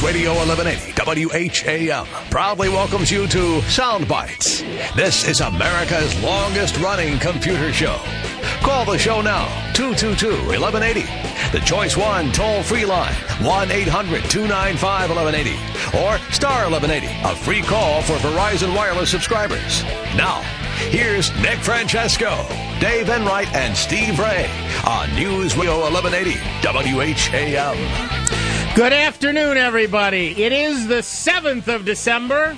News Radio 1180 WHAM proudly welcomes you to Sound Bites. This is America's longest-running computer show. Call the show now, 222-1180. The Choice 1 toll-free line, 1-800-295-1180. Or star 1180, a free call for Verizon Wireless subscribers. Now, here's Nick Francesco, Dave Enright, and Steve Ray on News Radio 1180 WHAM. Good afternoon, everybody. It is the 7th of December,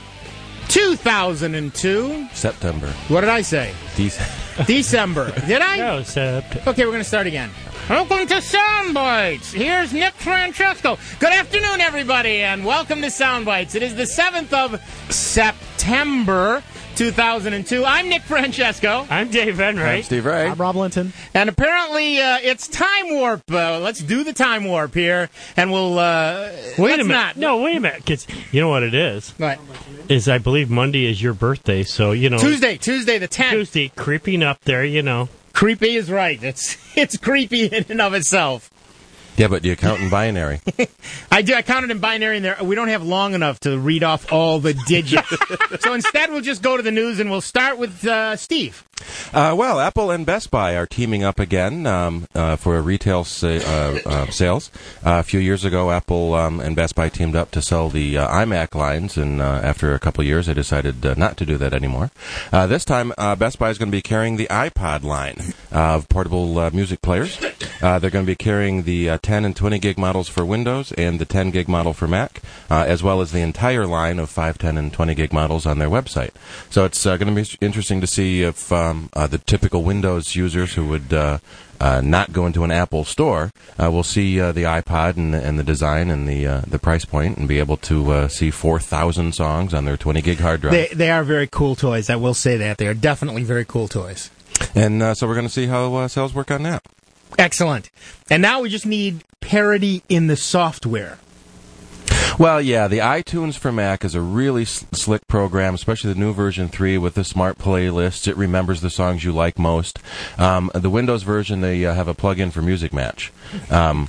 2002. September. What did I say? December. Did I? No, September. Okay, we're going to start again. Welcome to Sound Bites. Here's Nick Francesco. Good afternoon, everybody, and welcome to Sound Bites. It is the 7th of September, 2002. I'm Nick Francesco. I'm Dave Enright. I'm Steve Ray. I'm Rob Linton. And apparently it's time warp. Let's do the time warp here, and we'll... wait a minute. No, wait a minute, because you know what it is? What? Is I believe Monday is your birthday, so, you know... Tuesday the 10th. Tuesday, creeping up there, you know. Creepy is right. It's creepy in and of itself. Yeah, but you count in binary. I do. I counted in binary in there. We don't have long enough to read off all the digits. So instead, we'll just go to the news, and we'll start with Steve. Well, Apple and Best Buy are teaming up again for retail sales. A few years ago, Apple and Best Buy teamed up to sell the iMac lines, and after a couple of years, they decided not to do that anymore. This time, Best Buy is going to be carrying the iPod line of portable music players. They're going to be carrying the 10 and 20 gig models for Windows and the 10 gig model for Mac, as well as the entire line of 5, 10, and 20 gig models on their website. So it's going to be interesting to see if the typical Windows users who would not go into an Apple store will see the iPod and the design and the price point and be able to see 4,000 songs on their 20 gig hard drive. They are very cool toys. I will say that. They are definitely very cool toys. And so we're going to see how sales work on that. Excellent. And now we just need parity in the software. Well, yeah, the iTunes for Mac is a really slick program, especially the new version 3 with the smart playlists. It remembers the songs you like most. The Windows version, they have a plug-in for Music Match. Cool.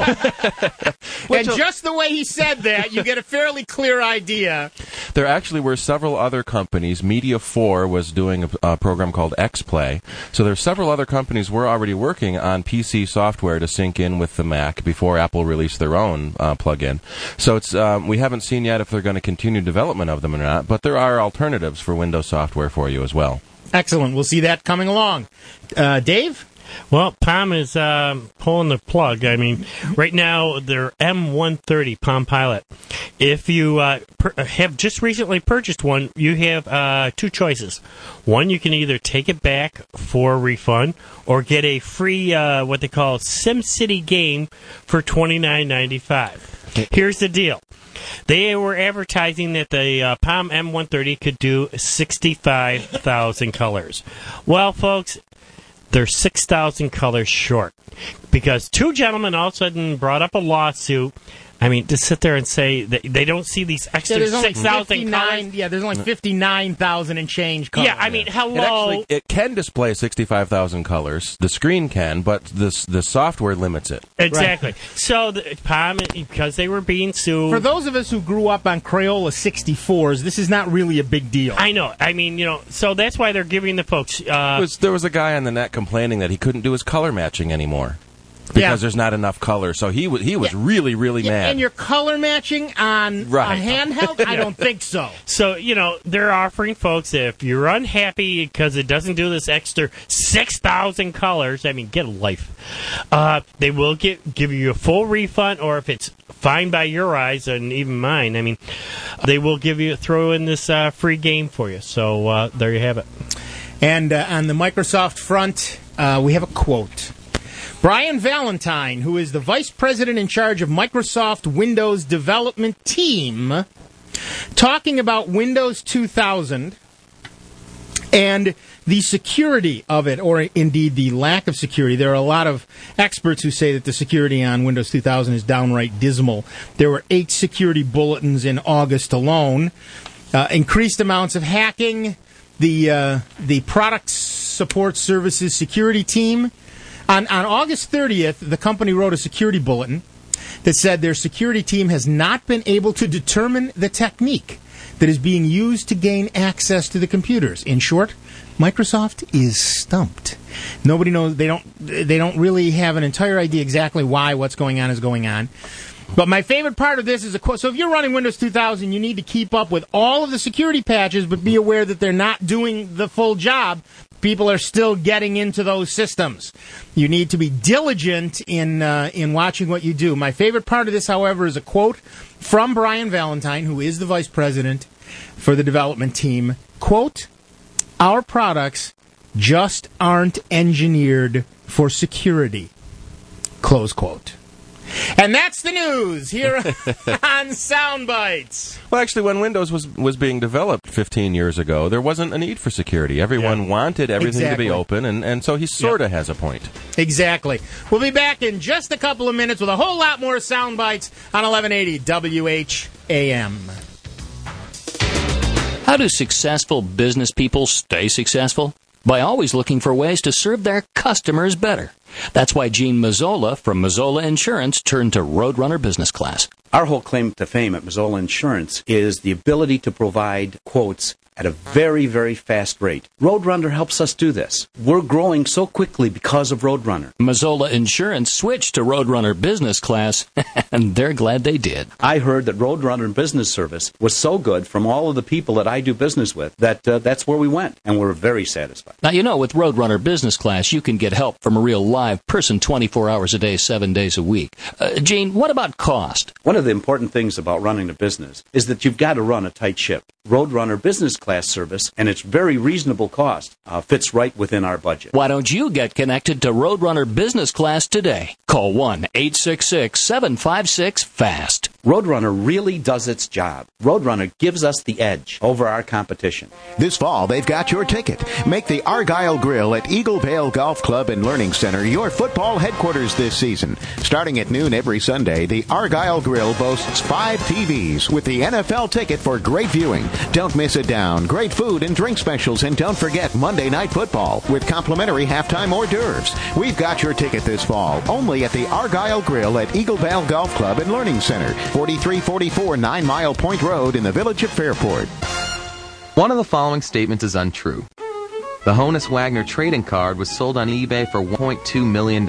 And just the way he said that, you get a fairly clear idea. There actually were several other companies. Media4 was doing a program called XPlay. So there's several other companies were already working on PC software to sync in with the Mac before Apple released their own plug-in. So it's we haven't seen yet if they're going to continue development of them or not, but there are alternatives for Windows software for you as well. Excellent. We'll see that coming along. Dave? Well, Palm is pulling the plug. I mean, right now, their M130 Palm Pilot. If you have just recently purchased one, you have two choices. One, you can either take it back for a refund or get a free, what they call SimCity game for $29.95. Here's the deal. They were advertising that the Palm M130 could do 65,000 colors. Well, folks, they're 6,000 colors short because two gentlemen all of a sudden brought up a lawsuit. I mean, to sit there and say that they don't see these extra 6,000 colors. Yeah, there's only 59,000 and change colors. Yeah, I mean, hello. It can display 65,000 colors. The screen can, but the software limits it. Exactly. Right. So, Palm, because they were being sued. For those of us who grew up on Crayola 64s, this is not really a big deal. I know. I mean, you know, so that's why they're giving the folks. There was a guy on the net complaining that he couldn't do his color matching anymore. Because there's not enough color, so he was really mad. And you're color matching on handheld? I don't think so. So, you know, they're offering folks, if you're unhappy because it doesn't do this extra 6,000 colors, I mean, get a life. They will give you a full refund, or if it's fine by your eyes and even mine, I mean, they will throw in this free game for you. So there you have it. And on the Microsoft front, we have a quote. Brian Valentine, who is the vice president in charge of Microsoft Windows development team, talking about Windows 2000 and the security of it, or indeed the lack of security. There are a lot of experts who say that the security on Windows 2000 is downright dismal. There were 8 security bulletins in August alone. Increased amounts of hacking. The product support services security team. On August 30th, the company wrote a security bulletin that said their security team has not been able to determine the technique that is being used to gain access to the computers. In short, Microsoft is stumped. Nobody knows. They don't really have an entire idea exactly why what's going on is going on. But my favorite part of this is a quote. So if you're running Windows 2000, you need to keep up with all of the security patches, but be aware that they're not doing the full job. People are still getting into those systems. You need to be diligent in watching what you do. My favorite part of this, however, is a quote from Brian Valentine, who is the vice president for the development team. Quote, "Our products just aren't engineered for security." Close quote. And that's the news here on Soundbites. Well, actually, when Windows was being developed 15 years ago, there wasn't a need for security. Everyone wanted everything to be open, and so he sort of has a point. Exactly. We'll be back in just a couple of minutes with a whole lot more Soundbites on 1180 WHAM. How do successful business people stay successful? By always looking for ways to serve their customers better. That's why Gene Mazzola from Mazzola Insurance turned to Roadrunner Business Class. Our whole claim to fame at Mazzola Insurance is the ability to provide quotes at a very, very fast rate. Roadrunner helps us do this. We're growing so quickly because of Roadrunner. Mazzola Insurance switched to Roadrunner Business Class, and they're glad they did. I heard that Roadrunner Business Service was so good from all of the people that I do business with that that's where we went, and we're very satisfied. Now, you know, with Roadrunner Business Class, you can get help from a real live person 24 hours a day, 7 days a week. Gene, what about cost? One of the important things about running a business is that you've got to run a tight ship. Roadrunner Business Class service, and its very reasonable cost, fits right within our budget. Why don't you get connected to Roadrunner Business Class today? Call 1-866-756-FAST. Roadrunner really does its job. Roadrunner gives us the edge over our competition. This fall, they've got your ticket. Make the Argyle Grill at Eagle Vale Golf Club and Learning Center your football headquarters this season. Starting at noon every Sunday, the Argyle Grill boasts 5 TVs with the NFL ticket for great viewing. Don't miss a down. Great food and drink specials, and don't forget Monday Night Football with complimentary halftime hors d'oeuvres. We've got your ticket this fall, only at the Argyle Grill at Eagle Vale Golf Club and Learning Center, 4344 9 Mile Point Road in the village of Fairport. One of the following statements is untrue. The Honus Wagner trading card was sold on eBay for $1.2 million.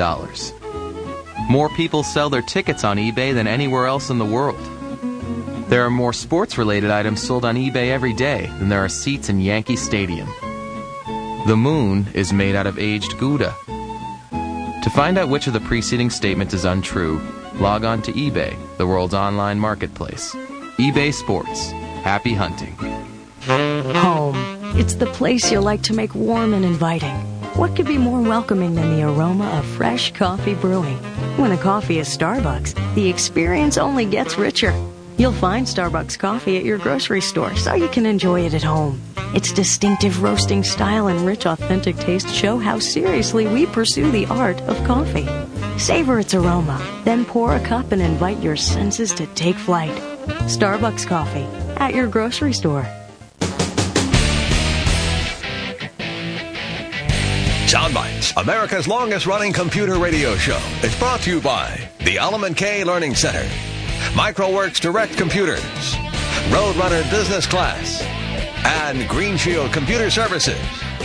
More people sell their tickets on eBay than anywhere else in the world. There are more sports-related items sold on eBay every day than there are seats in Yankee Stadium. The moon is made out of aged Gouda. To find out which of the preceding statements is untrue, log on to eBay, the world's online marketplace. eBay Sports. Happy hunting. Home. It's the place you like to make warm and inviting. What could be more welcoming than the aroma of fresh coffee brewing? When a coffee is Starbucks, the experience only gets richer. You'll find Starbucks coffee at your grocery store, so you can enjoy it at home. Its distinctive roasting style and rich, authentic taste show how seriously we pursue the art of coffee. Savor its aroma, then pour a cup and invite your senses to take flight. Starbucks coffee at your grocery store. Soundbites, America's longest-running computer radio show, is brought to you by the Element K Learning Center, Microworks Direct Computers, Roadrunner Business Class, and Green Shield Computer Services.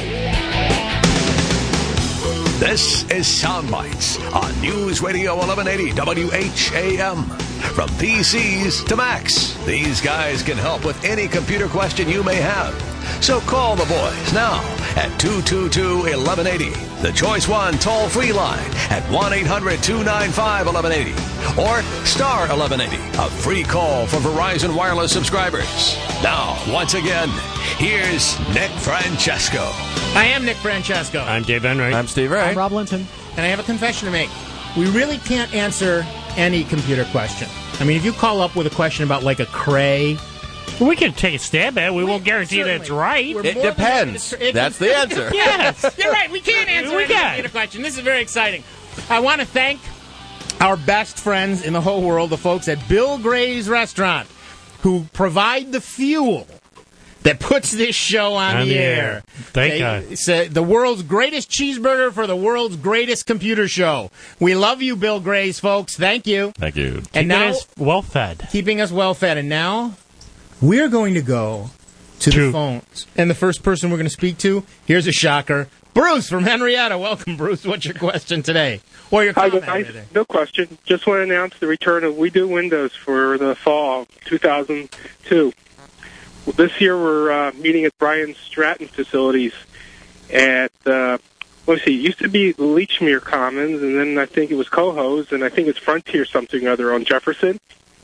This is Soundbites on News Radio 1180 WHAM. From PCs to Macs, these guys can help with any computer question you may have. So call the boys now at 222-1180, the Choice 1 toll-free line at 1-800-295-1180, or star 1180, a free call for Verizon Wireless subscribers. Now, once again, here's Nick Francesco. I am Nick Francesco. I'm Dave Enright. I'm Steve Ray. I'm Rob Linton. And I have a confession to make. We really can't answer any computer question. I mean, if you call up with a question about, like, a Cray... We can take a stab at it. We won't guarantee that it's right. It depends. That's the answer. Yes. You're right. We can't answer any computer question. This is very exciting. I want to thank our best friends in the whole world, the folks at Bill Gray's Restaurant, who provide the fuel that puts this show on the air. Thank God. It's the world's greatest cheeseburger for the world's greatest computer show. We love you, Bill Grays, folks. Thank you. Thank you. And now, keeping us well fed. And now, we're going to go to the phones. And the first person we're going to speak to, here's a shocker, Bruce from Henrietta. Welcome, Bruce. What's your question today? Or your comment today? No question. Just want to announce the return of We Do Windows for the fall 2002. This year we're meeting at Brian Stratton facilities at, it used to be Leechmere Commons, and then I think it was Cohoes, and I think it's Frontier something or other on Jefferson.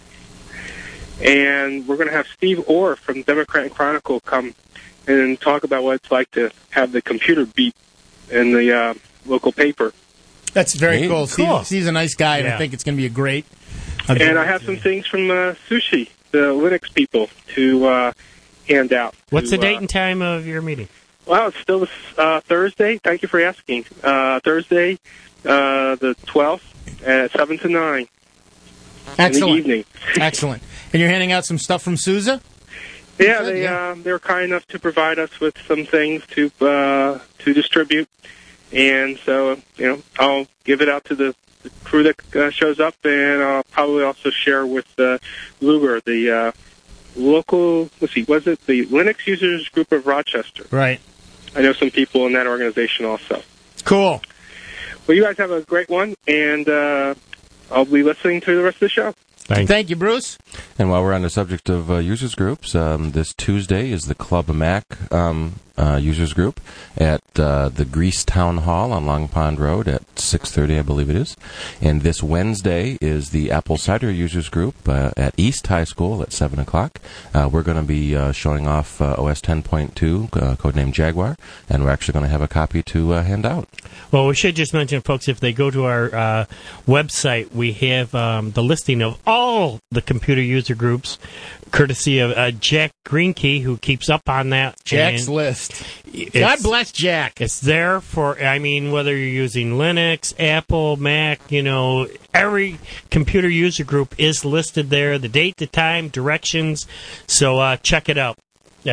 And we're going to have Steve Orr from Democrat and Chronicle come and talk about what it's like to have the computer beat in the local paper. That's very cool. Steve's a nice guy, and I think it's going to be a great... And I have some things from Sushi, the Linux people, to hand out. What's the date and time of your meeting? Well, it's still Thursday. Thank you for asking. Thursday, the 12th, at 7 to 9 Excellent. in the evening. Excellent. And you're handing out some stuff from Sousa? Yeah, they were kind enough to provide us with some things to distribute. And so, I'll give it out to the crew that shows up, and I'll probably also share with Luger, the local, was it the Linux Users Group of Rochester? Right. I know some people in that organization also. Cool. Well, you guys have a great one, and I'll be listening to the rest of the show. Thank you, Bruce. And while we're on the subject of users groups, this Tuesday is the Club Mac users group at the Grease Town Hall on Long Pond Road at 6:30, I believe it is. And this Wednesday is the Apple Cider users group at East High School at 7 o'clock. We're going to be showing off OS 10.2, codenamed Jaguar, and we're actually going to have a copy to hand out. Well, we should just mention, folks, if they go to our website, we have the listing of all the computer user groups, courtesy of Jack Greenkey, who keeps up on that. Jack's list. God bless Jack. It's there for, whether you're using Linux, Apple, Mac, every computer user group is listed there, the date, the time, directions. So check it out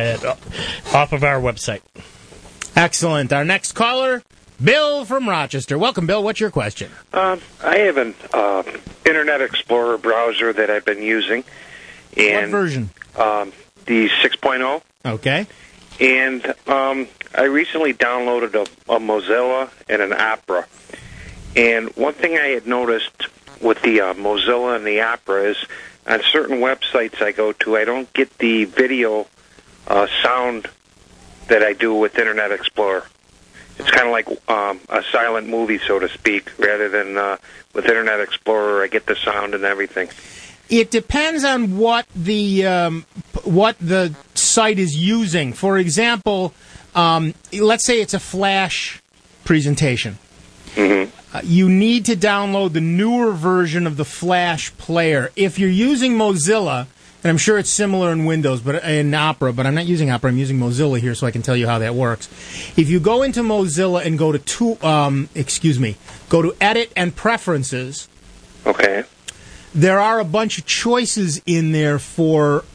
off of our website. Excellent. Our next caller, Bill from Rochester. Welcome, Bill. What's your question? I have an Internet Explorer browser that I've been using. And, what version? The 6.0. Okay. And I recently downloaded a Mozilla and an Opera. And one thing I had noticed with the Mozilla and the Opera is on certain websites I go to, I don't get the video sound that I do with Internet Explorer. It's kind of like a silent movie, so to speak, rather than with Internet Explorer, I get the sound and everything. It depends on what the site is using. For example, let's say it's a Flash presentation. Mm-hmm. You need to download the newer version of the Flash player. If you're using Mozilla, and I'm sure it's similar in Windows, but in Opera, but I'm not using Opera. I'm using Mozilla here, so I can tell you how that works. If you go into Mozilla and go to Edit and Preferences. Okay. There are a bunch of choices in there for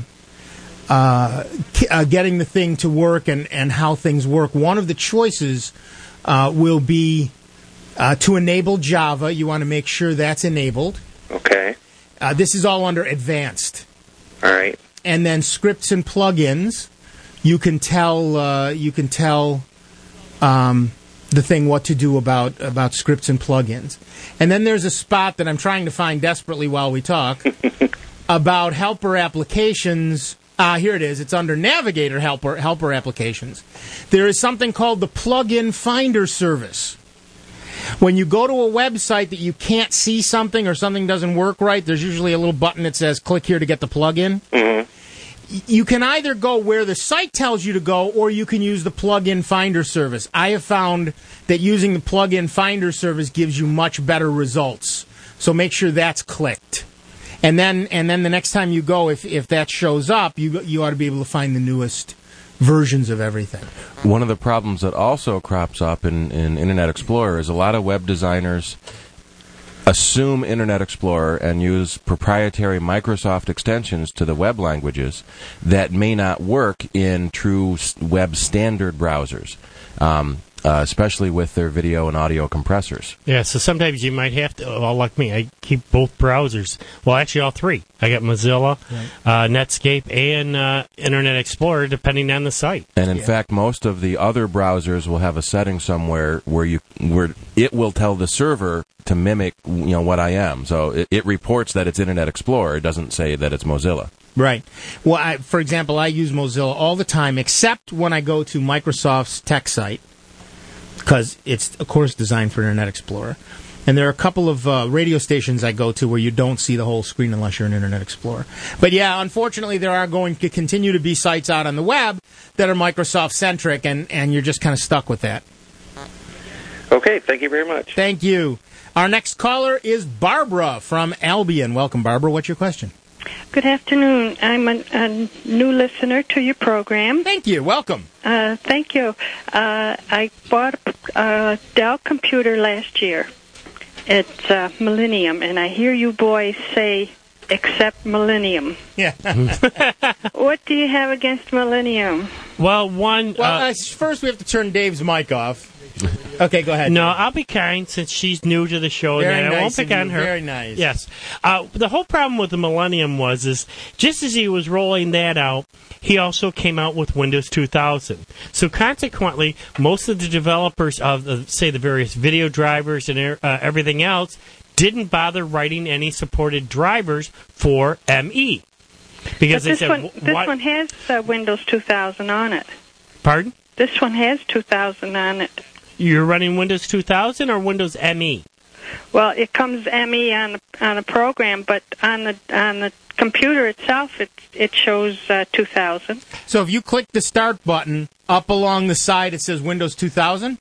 getting the thing to work and how things work. One of the choices will be to enable Java. You want to make sure that's enabled. Okay. This is all under Advanced. All right. And then scripts and plugins. You can tell the thing what to do about scripts and plugins. And then there's a spot that I'm trying to find desperately while we talk about helper applications. Here it is. It's under Navigator helper applications. There is something called the Plugin Finder service. When you go to a website that you can't see something or something doesn't work right, there's usually a little button that says click here to get the plugin. Mm-hmm. You can either go where the site tells you to go, or you can use the Plugin Finder service. I have found that using the Plugin Finder service gives you much better results. So make sure that's clicked. And then the next time you go, if that shows up, you ought to be able to find the newest versions of everything. One of the problems that also crops up in Internet Explorer is a lot of web designers assume Internet Explorer and use proprietary Microsoft extensions to the web languages that may not work in true web standard browsers, especially with their video and audio compressors. Yeah, so sometimes you might have to, well, like me, I keep both browsers. Well, actually, all three. I got Mozilla, Netscape, and Internet Explorer, depending on the site. And in fact, most of the other browsers will have a setting somewhere where it will tell the server to mimic, what I am. So it reports that it's Internet Explorer. It doesn't say that it's Mozilla. Right. Well, for example, I use Mozilla all the time, except when I go to Microsoft's tech site, because it's, of course, designed for Internet Explorer. And there are a couple of radio stations I go to where you don't see the whole screen unless you're in Internet Explorer. But yeah, unfortunately, there are going to continue to be sites out on the web that are Microsoft-centric, and you're just kind of stuck with that. Okay, thank you very much. Thank you. Our next caller is Barbara from Albion. Welcome, Barbara. What's your question? Good afternoon. I'm a new listener to your program. Thank you. Welcome. Thank you. I bought a Dell computer last year. It's Millennium, and I hear you boys say, except Millennium. Yeah. What do you have against Millennium? Well, first we have to turn Dave's mic off. Okay, go ahead. No, I'll be kind since she's new to the show, and I won't pick on her. Very nice. Yes. The whole problem with the Millennium is just as he was rolling that out, he also came out with Windows 2000. So consequently, most of the developers of, say, the various video drivers and everything else didn't bother writing any supported drivers for ME. Because this one has Windows 2000 on it. Pardon? This one has 2000 on it. You're running Windows 2000 or Windows ME? Well, it comes ME on a program, but on the computer itself, it shows 2000. So if you click the start button up along the side, it says Windows 2000.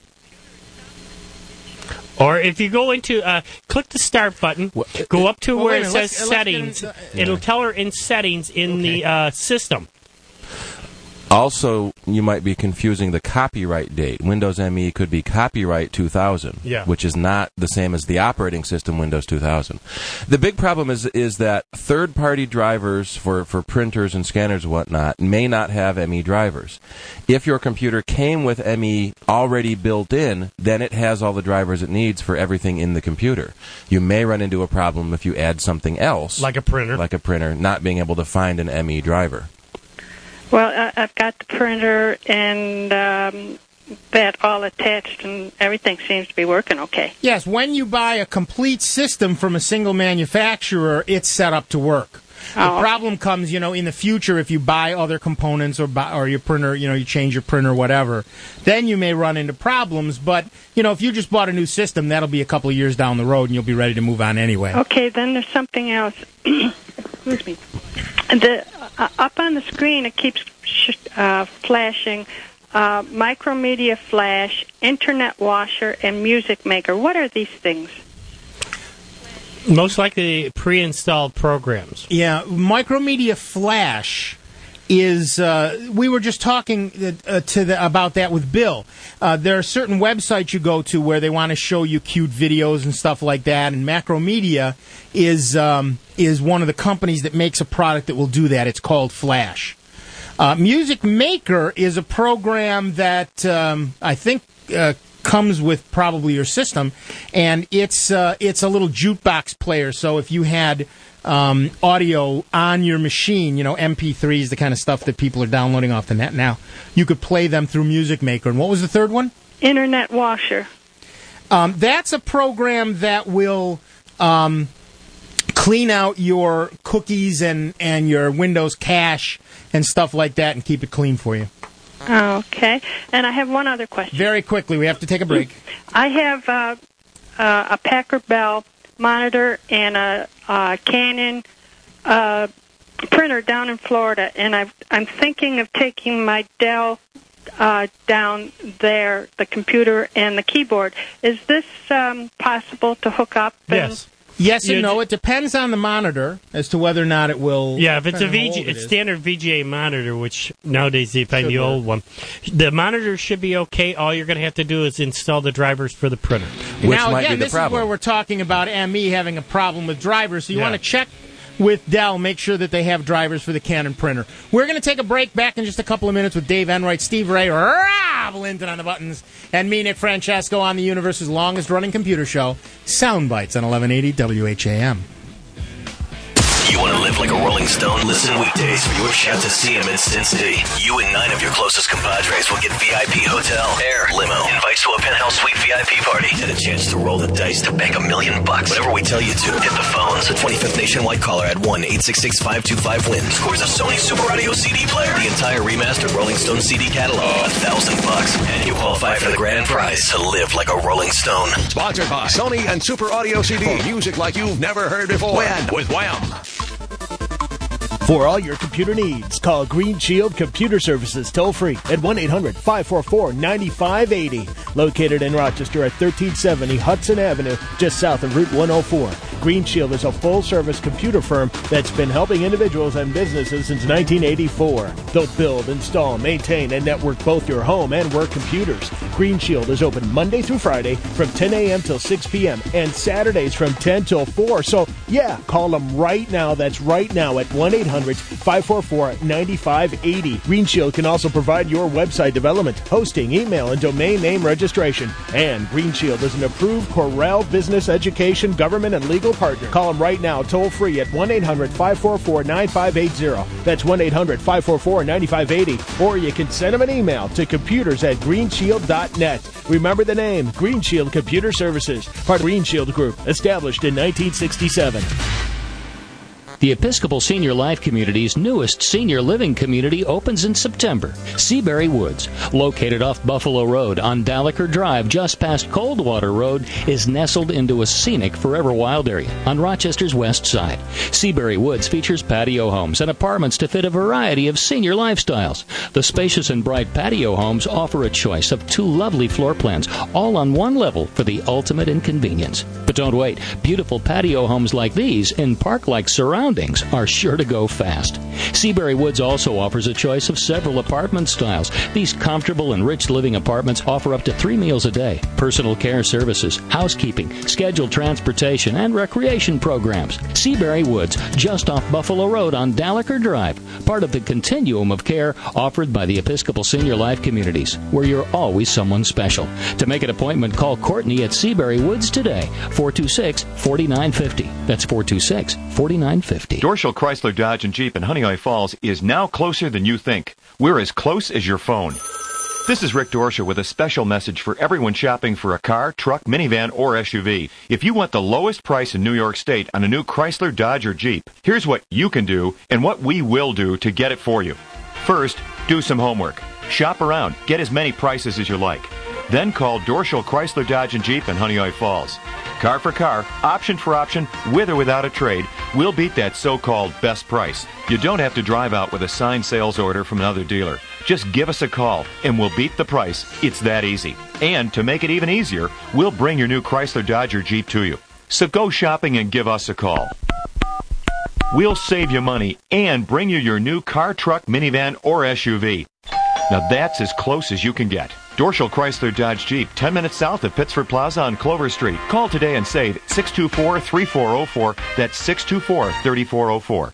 Or if you go into click the start button, go up to where it says settings. It'll tell her in settings in the system. Also, you might be confusing the copyright date. Windows ME could be copyright 2000, which is not the same as the operating system Windows 2000. The big problem is that third-party drivers for printers and scanners and whatnot may not have ME drivers. If your computer came with ME already built in, then it has all the drivers it needs for everything in the computer. You may run into a problem if you add something else. Like a printer, not being able to find an ME driver. Well, I've got the printer and that all attached, and everything seems to be working okay. Your when you buy a complete system from a single manufacturer, it's set up to work. The problem comes, in the future if you buy other components or your printer, you change your printer, whatever, then you may run into problems. But, if you just bought a new system, that'll be a couple of years down the road and you'll be ready to move on anyway. Okay, then there's something else. Excuse me. Up on the screen, it keeps flashing Micromedia Flash, Internet Washer, and Music Maker. What are these things? Most likely pre-installed programs. Yeah, Micromedia Flash is, we were just talking about that with Bill. There are certain websites you go to where they want to show you cute videos and stuff like that, and Macromedia is one of the companies that makes a product that will do that. It's called Flash. Music Maker is a program that I think comes with probably your system, and it's a little jukebox player. So if you had audio on your machine, MP3s, the kind of stuff that people are downloading off the net now, you could play them through Music Maker. And what was the third one? Internet Washer. That's a program that will clean out your cookies and your Windows cache and stuff like that and keep it clean for you. Okay. And I have one other question. Very quickly. We have to take a break. I have a Packard Bell monitor and a Canon printer down in Florida, and I'm thinking of taking my Dell down there, the computer and the keyboard. Is this possible to hook up? Yes. Yes and no. It depends on the monitor as to whether or not it will. Yeah, if it's it's standard VGA monitor, which nowadays you find the old one, the monitor should be okay. All you're going to have to do is install the drivers for the printer. which now, might again, be the this problem. is where we're talking about ME having a problem with drivers, so you Yeah. want to check with Dell, make sure that they have drivers for the Canon printer. We're going to take a break, back in just a couple of minutes with Dave Enright, Steve Ray, Rob Linton on the buttons, and me, Nick Francesco, on the universe's longest-running computer show, Soundbites on 1180 WHAM. You want to live like a Rolling Stone? Listen weekdays for your shot to see him in Sin City. You and 9 of your closest compadres will get VIP hotel, air, limo, invites to a penthouse suite VIP party, and a chance to roll the dice to bank $1 million. Whatever we tell you to, hit the phones. The 25th Nationwide caller at 1-866-525-WIN scores a Sony Super Audio CD player, the entire remastered Rolling Stone CD catalog, $1,000, and you qualify for the grand prize to live like a Rolling Stone. Sponsored by Sony and Super Audio CD. Music like you've never heard before. Win with Wham! For all your computer needs, call Green Shield Computer Services toll-free at 1-800-544-9580. Located in Rochester at 1370 Hudson Avenue, just south of Route 104. Green Shield is a full-service computer firm that's been helping individuals and businesses since 1984. They'll build, install, maintain, and network both your home and work computers. Green Shield is open Monday through Friday from 10 a.m. till 6 p.m. and Saturdays from 10 till 4. So, yeah, call them right now. That's right now at 1-800-544-9580. Green Shield can also provide your website development, hosting, email, and domain name registration. And Green Shield is an approved Corel business, education, government, and legal partner. Call them right now, toll free at 1-800-544-9580. That's 1-800-544-9580. Or you can send them an email to computers@greenshield.net. Remember the name, Green Shield Computer Services, part of Green Shield Group, established in 1967. The Episcopal Senior Life Community's newest senior living community opens in September. Seabury Woods, located off Buffalo Road on Dallaker Drive, just past Coldwater Road, is nestled into a scenic Forever Wild area on Rochester's west side. Seabury Woods features patio homes and apartments to fit a variety of senior lifestyles. The spacious and bright patio homes offer a choice of 2 lovely floor plans, all on one level for the ultimate in convenience. But don't wait. Beautiful patio homes like these in park-like surroundings are sure to go fast. Seabury Woods also offers a choice of several apartment styles. These comfortable and rich living apartments offer up to 3 meals a day, personal care services, housekeeping, scheduled transportation, and recreation programs. Seabury Woods, just off Buffalo Road on Dallaker Drive, part of the continuum of care offered by the Episcopal Senior Life Communities, where you're always someone special. To make an appointment, call Courtney at Seabury Woods today, 426-4950. That's 426-4950. Dorschel Chrysler Dodge and Jeep in Honeoye Falls is now closer than you think. We're as close as your phone. This is Rick Dorschel with a special message for everyone shopping for a car, truck, minivan, or SUV. If you want the lowest price in New York State on a new Chrysler, Dodge, or Jeep, here's what you can do and what we will do to get it for you. First, do some homework. Shop around. Get as many prices as you like. Then call Dorschel Chrysler Dodge and Jeep in Honeoye Falls. Car for car, option for option, with or without a trade, we'll beat that so-called best price. You don't have to drive out with a signed sales order from another dealer. Just give us a call, and we'll beat the price. It's that easy. And to make it even easier, we'll bring your new Chrysler, Dodge, or Jeep to you. So go shopping and give us a call. We'll save you money and bring you your new car, truck, minivan, or SUV. Now that's as close as you can get. Dorschel Chrysler Dodge Jeep, 10 minutes south of Pittsford Plaza on Clover Street. Call today and save 624-3404. That's 624-3404.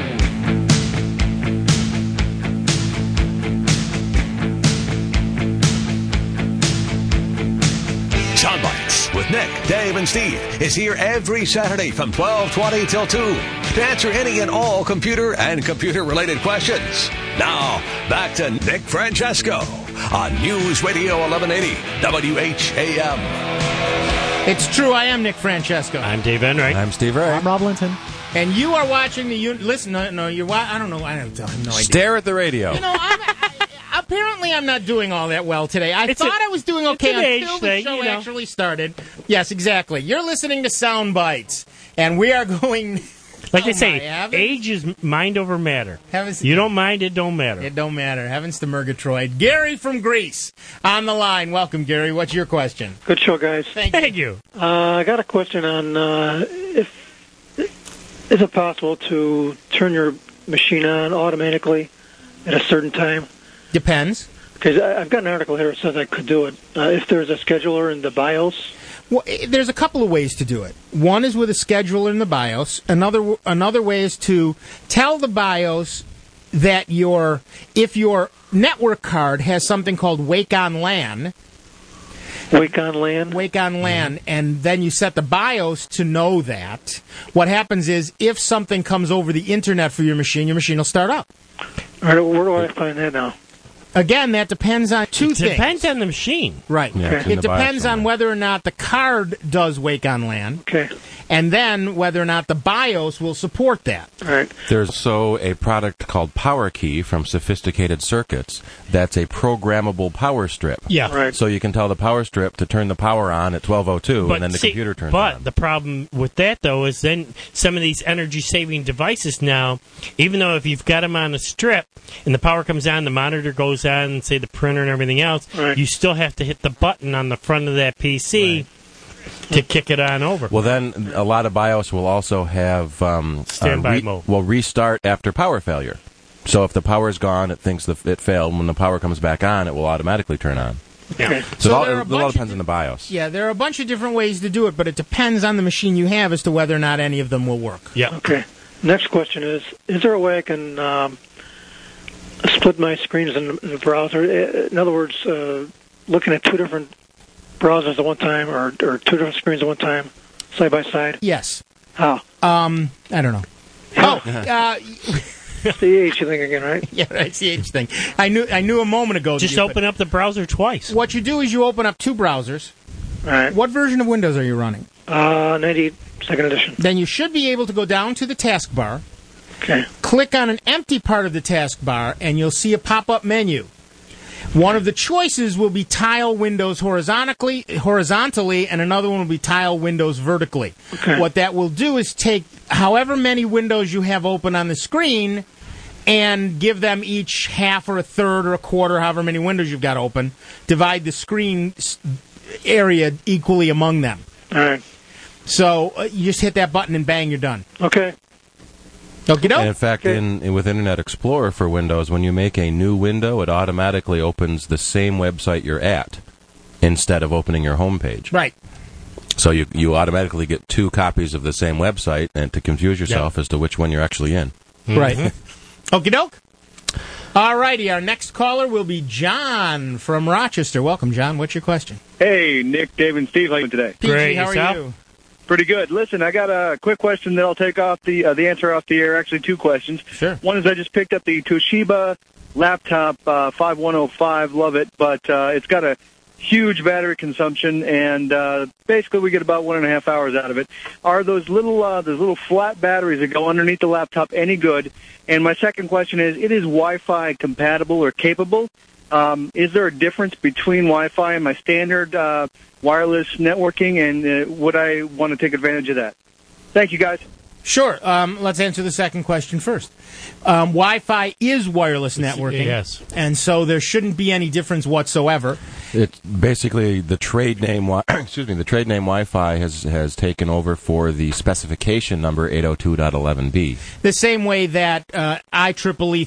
Soundbites with Nick, Dave, and Steve is here every Saturday from 12:20 till 2 to answer any and all computer and computer-related questions. Now, back to Nick Francesco on News Radio 1180 WHAM. It's true, I am Nick Francesco. I'm Dave Enright. I'm Steve Ray. I'm Rob Linton. And you are watching the... Listen, no, you're... I don't know. I have no idea. Stare at the radio. You know, apparently I'm not doing all that well today. I thought I was doing okay until the show actually started. Yes, exactly. You're listening to Soundbites, and we are going... Like they say, age is mind over matter. You don't mind, it don't matter. It don't matter. Heavens to Murgatroyd. Gary from Greece on the line. Welcome, Gary. What's your question? Good show, guys. Thank you. I got a question on is it possible to turn your machine on automatically at a certain time? Depends. Because I've got an article here that says I could do it. If there's a scheduler in the BIOS. Well, there's a couple of ways to do it. One is with a scheduler in the BIOS. Another way is to tell the BIOS that if your network card has something called Wake on LAN. Wake on LAN? Wake on LAN, and then you set the BIOS to know that. What happens is, if something comes over the internet for your machine will start up. All right, where do I find that now? Again, that depends on two things. It depends on the machine. Right. Yeah, it's in It the depends BIOS on whether or not the card does Wake on LAN. Okay. And then whether or not the BIOS will support that. All right. There's also a product called PowerKey from Sophisticated Circuits that's a programmable power strip. Yeah. Right. So you can tell the power strip to turn the power on at 12:02, and then the computer turns on. But the problem with that, though, is then some of these energy-saving devices now, even though if you've got them on a strip and the power comes on, the monitor goes on, and say the printer and everything else, right, you still have to hit the button on the front of that PC to kick it on over. Well, then a lot of BIOS will also have standby mode. Will restart after power failure. So if the power is gone, it thinks it failed. When the power comes back on, it will automatically turn on. Yeah. So it all depends on the BIOS. Yeah, there are a bunch of different ways to do it, but it depends on the machine you have as to whether or not any of them will work. Yeah. Okay. Next question is there a way I can split my screens in the browser? In other words, looking at two different browsers at one time or two different screens at one time, side by side? Yes. How? I don't know. CH thing again, right? Yeah, right, CH thing. I knew a moment ago. Just open up the browser twice. What you do is you open up two browsers. All right. What version of Windows are you running? 98 second edition. Then you should be able to go down to the taskbar. Okay. Click on an empty part of the taskbar, and you'll see a pop-up menu. One of the choices will be tile windows horizontally, and another one will be tile windows vertically. Okay. What that will do is take however many windows you have open on the screen and give them each half or a third or a quarter, however many windows you've got open. Divide the screen area equally among them. All right. So you just hit that button and bang, you're done. Okay. Okie doke. And in fact, with Internet Explorer for Windows, when you make a new window, it automatically opens the same website you're at instead of opening your home page. Right. So you automatically get two copies of the same website, and to confuse yourself as to which one you're actually in. Right. Okie doke. All righty, our next caller will be John from Rochester. Welcome, John. What's your question? Hey, Nick, Dave, and Steve. How are you today? Great. How are you? Pretty good. Listen, I got a quick question that I'll take off the answer off the air. Actually, two questions. Sure. One is I just picked up the Toshiba laptop 5105. Love it, but it's got a huge battery consumption, and basically we get about 1.5 hours out of it. Are those little flat batteries that go underneath the laptop any good? And my second question is, it is Wi-Fi compatible or capable? Is there a difference between Wi-Fi and my standard wireless networking, and would I want to take advantage of that? Thank you, guys. Sure. Let's answer the second question first. Wi-Fi is wireless networking. Yes. And so there shouldn't be any difference whatsoever. It's basically the trade name. The trade name Wi-Fi has taken over for the specification number 802.11b. The same way that IEEE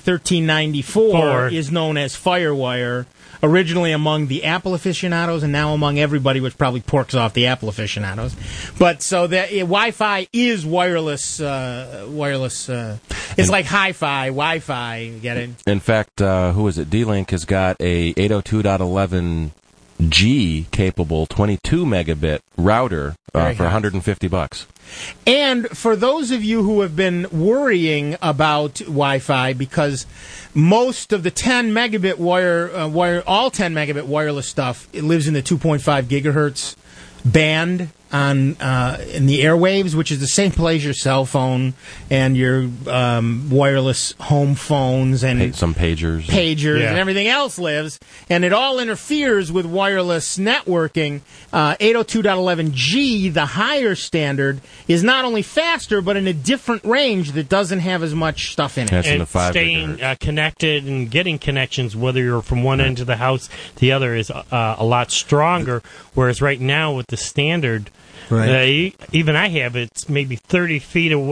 1394 is known as FireWire, originally among the Apple aficionados and now among everybody, which probably porks off the Apple aficionados. But so that Wi-Fi is wireless. It's like hi-fi, Wi-Fi. Get it? In fact, who is it? D-Link has got a 802.11g capable 22 megabit router for $150. And for those of you who have been worrying about Wi-Fi, because most of the 10 megabit all 10 megabit wireless stuff, it lives in the 2.5 gigahertz band in the airwaves, which is the same place your cell phone and your wireless home phones and some pagers and everything else lives, and it all interferes with wireless networking. 802.11g, the higher standard, is not only faster but in a different range that doesn't have as much stuff in it. And staying connected and getting connections, whether you're from one end of the house to the other, is a lot stronger. Whereas right now with the standard, even I have it's maybe 30 feet away.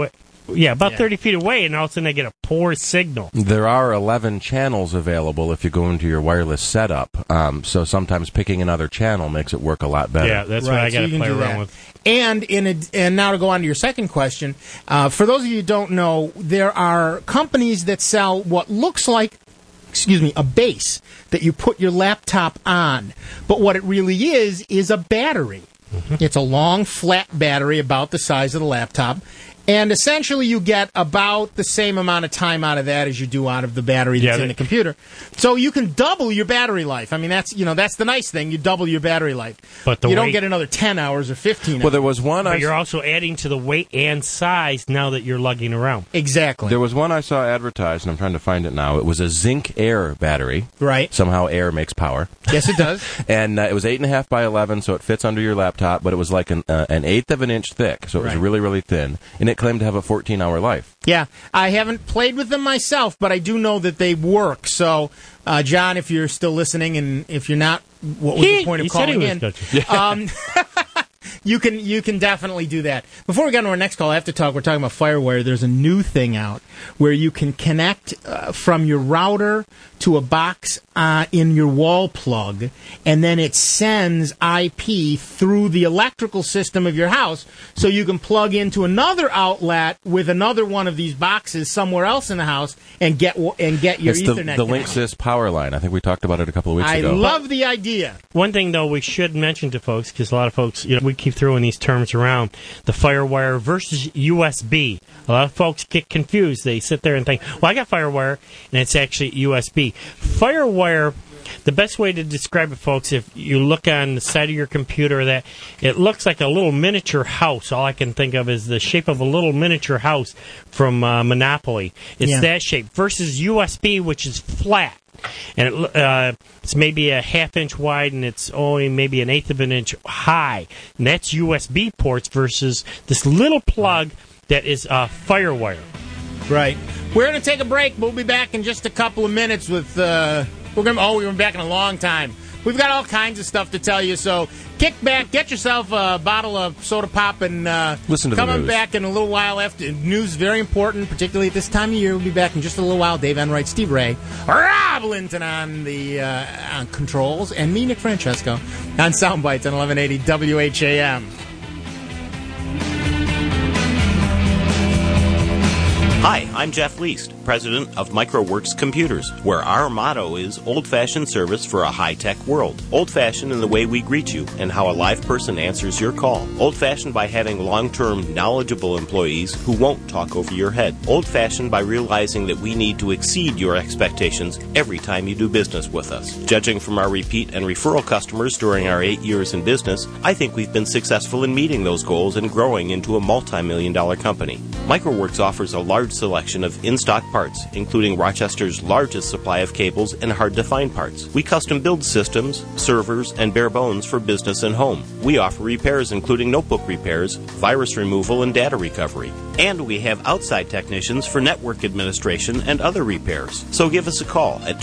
about 30 feet away, and all of a sudden I get a poor signal. There are 11 channels available if you go into your wireless setup. So sometimes picking another channel makes it work a lot better. Yeah, that's what I got to play around with. And and now to go on to your second question, for those of you who don't know, there are companies that sell what looks like, a base that you put your laptop on. But what it really is a battery. Mm-hmm. It's a long, flat battery about the size of the laptop. And essentially you get about the same amount of time out of that as you do out of the battery that's in the computer. So you can double your battery life. I mean, that's the nice thing. You double your battery life. But you don't get another 10 hours or 15 hours. Well, there was one... But you're also adding to the weight and size now that you're lugging around. Exactly. There was one I saw advertised, and I'm trying to find it now. It was a Zinc Air battery. Right. Somehow air makes power. Yes, it does. And it was 8.5 by 11, so it fits under your laptop, but it was like an eighth of an inch thick, so it was really, really thin. And it claimed to have a 14-hour life. Yeah, I haven't played with them myself, but I do know that they work. So, John, if you're still listening, and if you're not, what was the point of calling in? You can definitely do that. Before we get to our next call, I have to talk. We're talking about FireWire. There's a new thing out where you can connect from your router to a box in your wall plug, and then it sends IP through the electrical system of your house, so you can plug into another outlet with another one of these boxes somewhere else in the house and get your Ethernet. The Linksys power line. I think we talked about it a couple of weeks ago. I love the idea. One thing, though, we should mention to folks, because a lot of folks, we keep throwing these terms around, the FireWire versus USB. A lot of folks get confused. They sit there and think, well, I got FireWire, and it's actually USB. FireWire, the best way to describe it, folks, if you look on the side of your computer, that it looks like a little miniature house. All I can think of is the shape of a little miniature house from Monopoly. It's that shape versus USB, which is flat. And it's maybe a half-inch wide, and it's only maybe an eighth of an inch high. And that's USB ports versus this little plug that is FireWire. Right. We're going to take a break. We'll be back in just a couple of minutes with... we've been back in a long time. We've got all kinds of stuff to tell you, so kick back, get yourself a bottle of soda pop, and listen to the coming news. Back in a little while after news. Very important, particularly at this time of year. We'll be back in just a little while. Dave Enright, Steve Ray, Rob Linton on the on controls, and me, Nick Francesco, on Soundbites on 1180 WHAM. Hi, I'm Jeff Least, president of Microworks Computers, where our motto is old-fashioned service for a high-tech world. Old-fashioned in the way we greet you and how a live person answers your call. Old-fashioned by having long-term, knowledgeable employees who won't talk over your head. Old-fashioned by realizing that we need to exceed your expectations every time you do business with us. Judging from our repeat and referral customers during our 8 years in business, I think we've been successful in meeting those goals and growing into a multi-million-dollar company. Microworks offers a large selection of in-stock parts, including Rochester's largest supply of cables and hard-to-find parts. We custom build systems, servers, and bare bones for business and home. We offer repairs including notebook repairs, virus removal, and data recovery. And we have outside technicians for network administration and other repairs. So give us a call at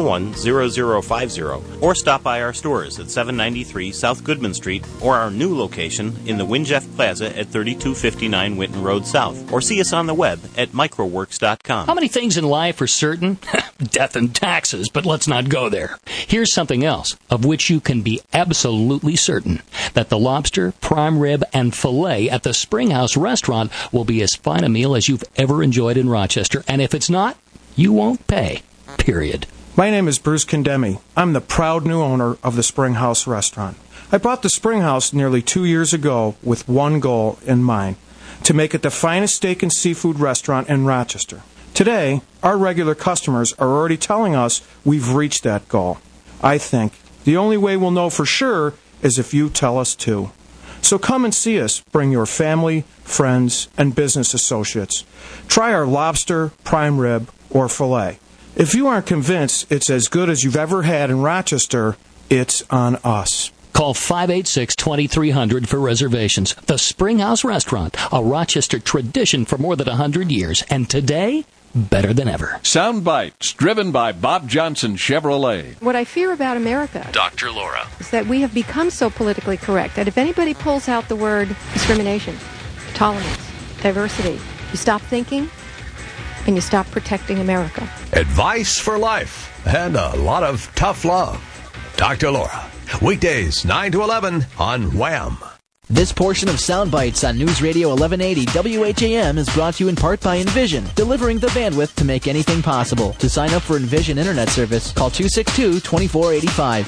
271-0050 or stop by our stores at 793 South Goodman Street or our new location in the Winjeff Plaza at 3259 Winton Road South, or see us on the web at microworks.com. How many things in life are certain? Death and taxes, but let's not go there. Here's something else of which you can be absolutely certain, that the lobster, prime rib, and filet at the Springhouse restaurant will be as fine a meal as you've ever enjoyed in Rochester, and if it's not, you won't pay. Period. My name is Bruce Condemi. I'm the proud new owner of the Springhouse restaurant. I bought the Springhouse nearly 2 years ago with one goal in mind: to make it the finest steak and seafood restaurant in Rochester. Today, our regular customers are already telling us we've reached that goal. I think the only way we'll know for sure is if you tell us to. So come and see us. Bring your family, friends, and business associates. Try our lobster, prime rib, or filet. If you aren't convinced it's as good as you've ever had in Rochester, it's on us. Call 586-2300 for reservations. The Springhouse Restaurant, a Rochester tradition for more than 100 years, and today, better than ever. Soundbites, driven by Bob Johnson Chevrolet. What I fear about America, Dr. Laura, is that we have become so politically correct that if anybody pulls out the word discrimination, tolerance, diversity, You stop thinking, and you stop protecting America. Advice for life and a lot of tough love. Dr. Laura, weekdays 9 to 11 on Wham! This portion of Soundbites on News Radio 1180 WHAM is brought to you in part by Envision, delivering the bandwidth to make anything possible. To sign up for Envision Internet service, call 262-2485.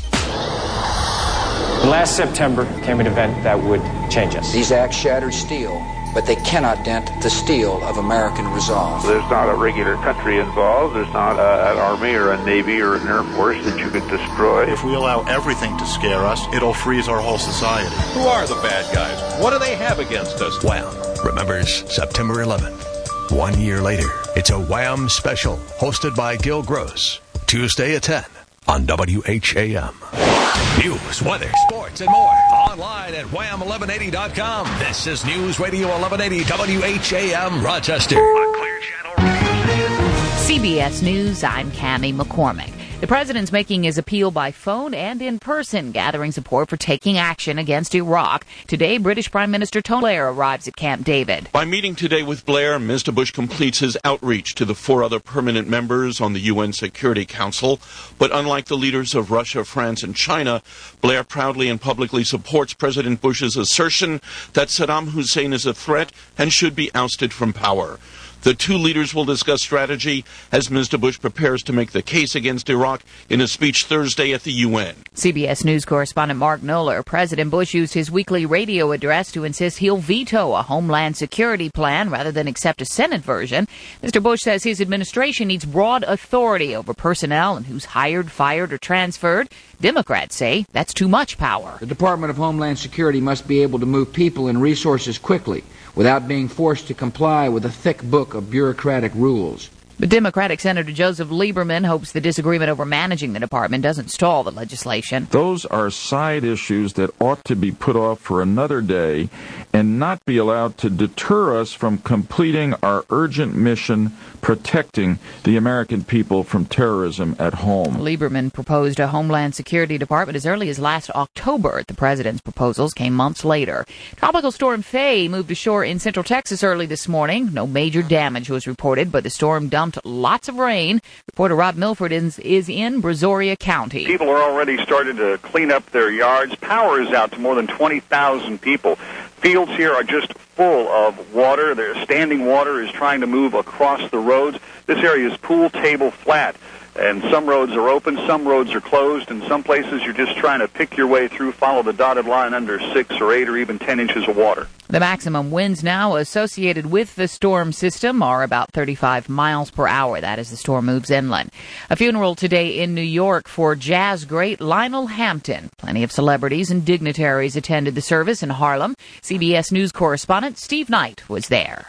Last September came an event that would change us. These acts shattered steel, but they cannot dent the steel of American resolve. There's not a regular country involved. There's not an army or a navy or an air force that you could destroy. If we allow everything to scare us, it'll freeze our whole society. Who are the bad guys? What do they have against us? Wham! Remembers September 11th. 1 year later, it's a Wham! Special hosted by Gil Gross. Tuesday at 10 on WHAM. News, weather, sports, and more. Online at wham1180.com. This is News Radio 1180 WHAM Rochester. A Clear Channel radio station. CBS News, I'm Cammie McCormick. The president's making his appeal by phone and in person, gathering support for taking action against Iraq. Today, British Prime Minister Tony Blair arrives at Camp David. By meeting today with Blair, Mr. Bush completes his outreach to the 4 other permanent members on the UN Security Council. But unlike the leaders of Russia, France, and China, Blair proudly and publicly supports President Bush's assertion that Saddam Hussein is a threat and should be ousted from power. The two leaders will discuss strategy as Mr. Bush prepares to make the case against Iraq in a speech Thursday at the UN. CBS News correspondent Mark Knoller. President Bush used his weekly radio address to insist he'll veto a Homeland Security plan rather than accept a Senate version. Mr. Bush says his administration needs broad authority over personnel and who's hired, fired, or transferred. Democrats say that's too much power. The Department of Homeland Security must be able to move people and resources quickly without being forced to comply with a thick book of bureaucratic rules. But Democratic Senator Joseph Lieberman hopes the disagreement over managing the department doesn't stall the legislation. Those are side issues that ought to be put off for another day and not be allowed to deter us from completing our urgent mission protecting the American people from terrorism at home. Lieberman proposed a Homeland Security Department as early as last October. The president's proposals came months later. Tropical Storm Faye moved ashore in central Texas early this morning. No major damage was reported, but the storm dumped lots of rain. Reporter Rob Milford is in Brazoria County. People are already starting to clean up their yards. Power is out to more than 20,000 people. Fields here are just full of water. Their standing water is trying to move across the roads. This area is pool table flat, and some roads are open, some roads are closed, and some places you're just trying to pick your way through, follow the dotted line under 6 or 8 or even 10 inches of water. The maximum winds now associated with the storm system are about 35 miles per hour. That as the storm moves inland. A funeral today in New York for jazz great Lionel Hampton. Plenty of celebrities and dignitaries attended the service in Harlem. CBS News correspondent Steve Knight was there.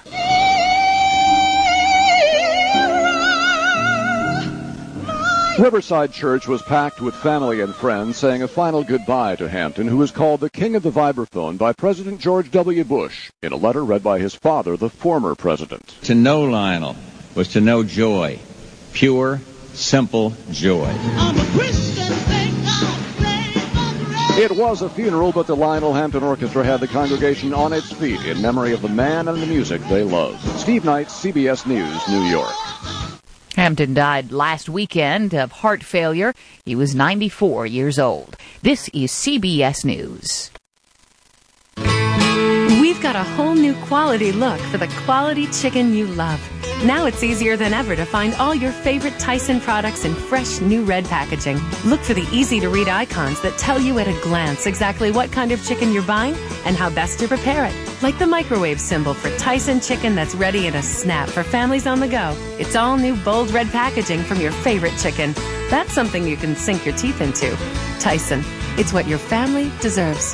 Riverside Church was packed with family and friends saying a final goodbye to Hampton, who was called the King of the Vibraphone by President George W. Bush in a letter read by his father, the former president. To know Lionel was to know joy, pure, simple joy. I'm a Christian, thank God. It was a funeral, but the Lionel Hampton Orchestra had the congregation on its feet in memory of the man and the music they loved. Steve Knight, CBS News, New York. Hampton died last weekend of heart failure. He was 94 years old. This is CBS News. We've got a whole new quality look for the quality chicken you love. Now it's easier than ever to find all your favorite Tyson products in fresh new red packaging. Look for the easy-to-read icons that tell you at a glance exactly what kind of chicken you're buying and how best to prepare it. Like the microwave symbol for Tyson chicken that's ready in a snap for families on the go. It's all new bold red packaging from your favorite chicken. That's something you can sink your teeth into. Tyson, it's what your family deserves.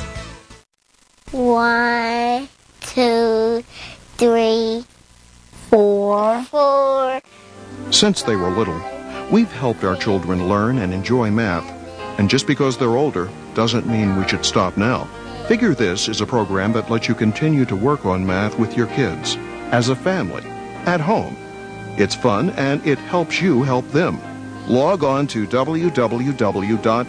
1, 2, 3, 4. Since they were little, we've helped our children learn and enjoy math. And just because they're older doesn't mean we should stop now. Figure This is a program that lets you continue to work on math with your kids, as a family, at home. It's fun and it helps you help them. Log on to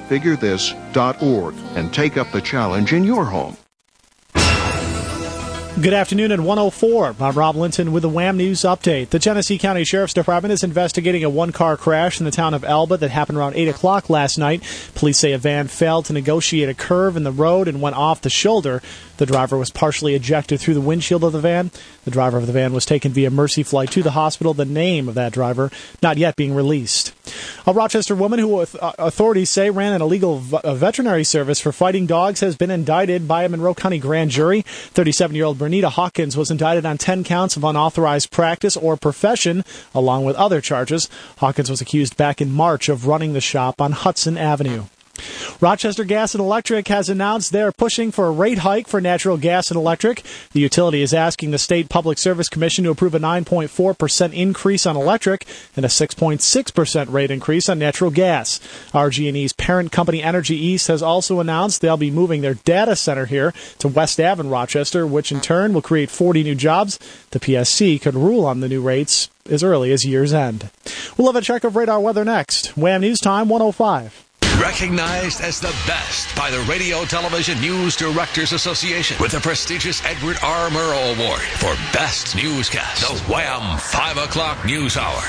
www.figurethis.org and take up the challenge in your home. Good afternoon at 1:04. I'm Rob Linton with the Wham News Update. The Genesee County Sheriff's Department is investigating a one-car crash in the town of Elba that happened around 8 o'clock last night. Police say a van failed to negotiate a curve in the road and went off the shoulder. The driver was partially ejected through the windshield of the van. The driver of the van was taken via Mercy flight to the hospital. The name of that driver not yet being released. A Rochester woman who authorities say ran an illegal veterinary service for fighting dogs has been indicted by a Monroe County grand jury. 37-year-old Bernita Hawkins was indicted on 10 counts of unauthorized practice or profession, along with other charges. Hawkins was accused back in March of running the shop on Hudson Avenue. Rochester Gas and Electric has announced they're pushing for a rate hike for natural gas and electric. The utility is asking the State Public Service Commission to approve a 9.4% increase on electric and a 6.6% rate increase on natural gas. RG&E's parent company Energy East has also announced they'll be moving their data center here to West Ave in Rochester, which in turn will create 40 new jobs. The PSC could rule on the new rates as early as year's end. We'll have a check of radar weather next. Wham News Time 1:05. Recognized as the best by the Radio Television News Directors Association with the prestigious Edward R. Murrow Award for Best Newscast, the Wham 5 o'clock News Hour.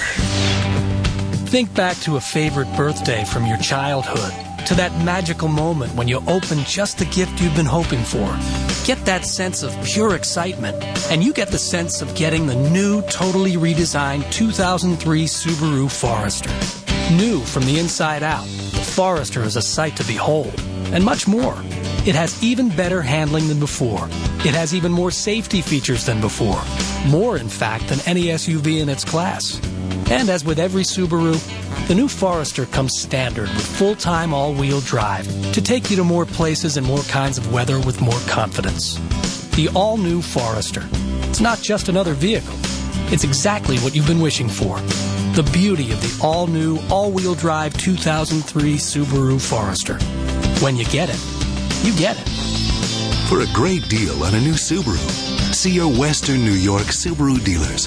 Think back to a favorite birthday from your childhood, to that magical moment when you open just the gift you've been hoping for. Get that sense of pure excitement, and you get the sense of getting the new, totally redesigned 2003 Subaru Forester. New from the inside out, the Forester is a sight to behold, and much more. It has even better handling than before. It has even more safety features than before. More, in fact, than any SUV in its class. And as with every Subaru, the new Forester comes standard with full-time all-wheel drive to take you to more places and more kinds of weather with more confidence. The all-new Forester. It's not just another vehicle. It's exactly what you've been wishing for. The beauty of the all-new, all-wheel drive 2003 Subaru Forester. When you get it, you get it. For a great deal on a new Subaru, see your Western New York Subaru dealers.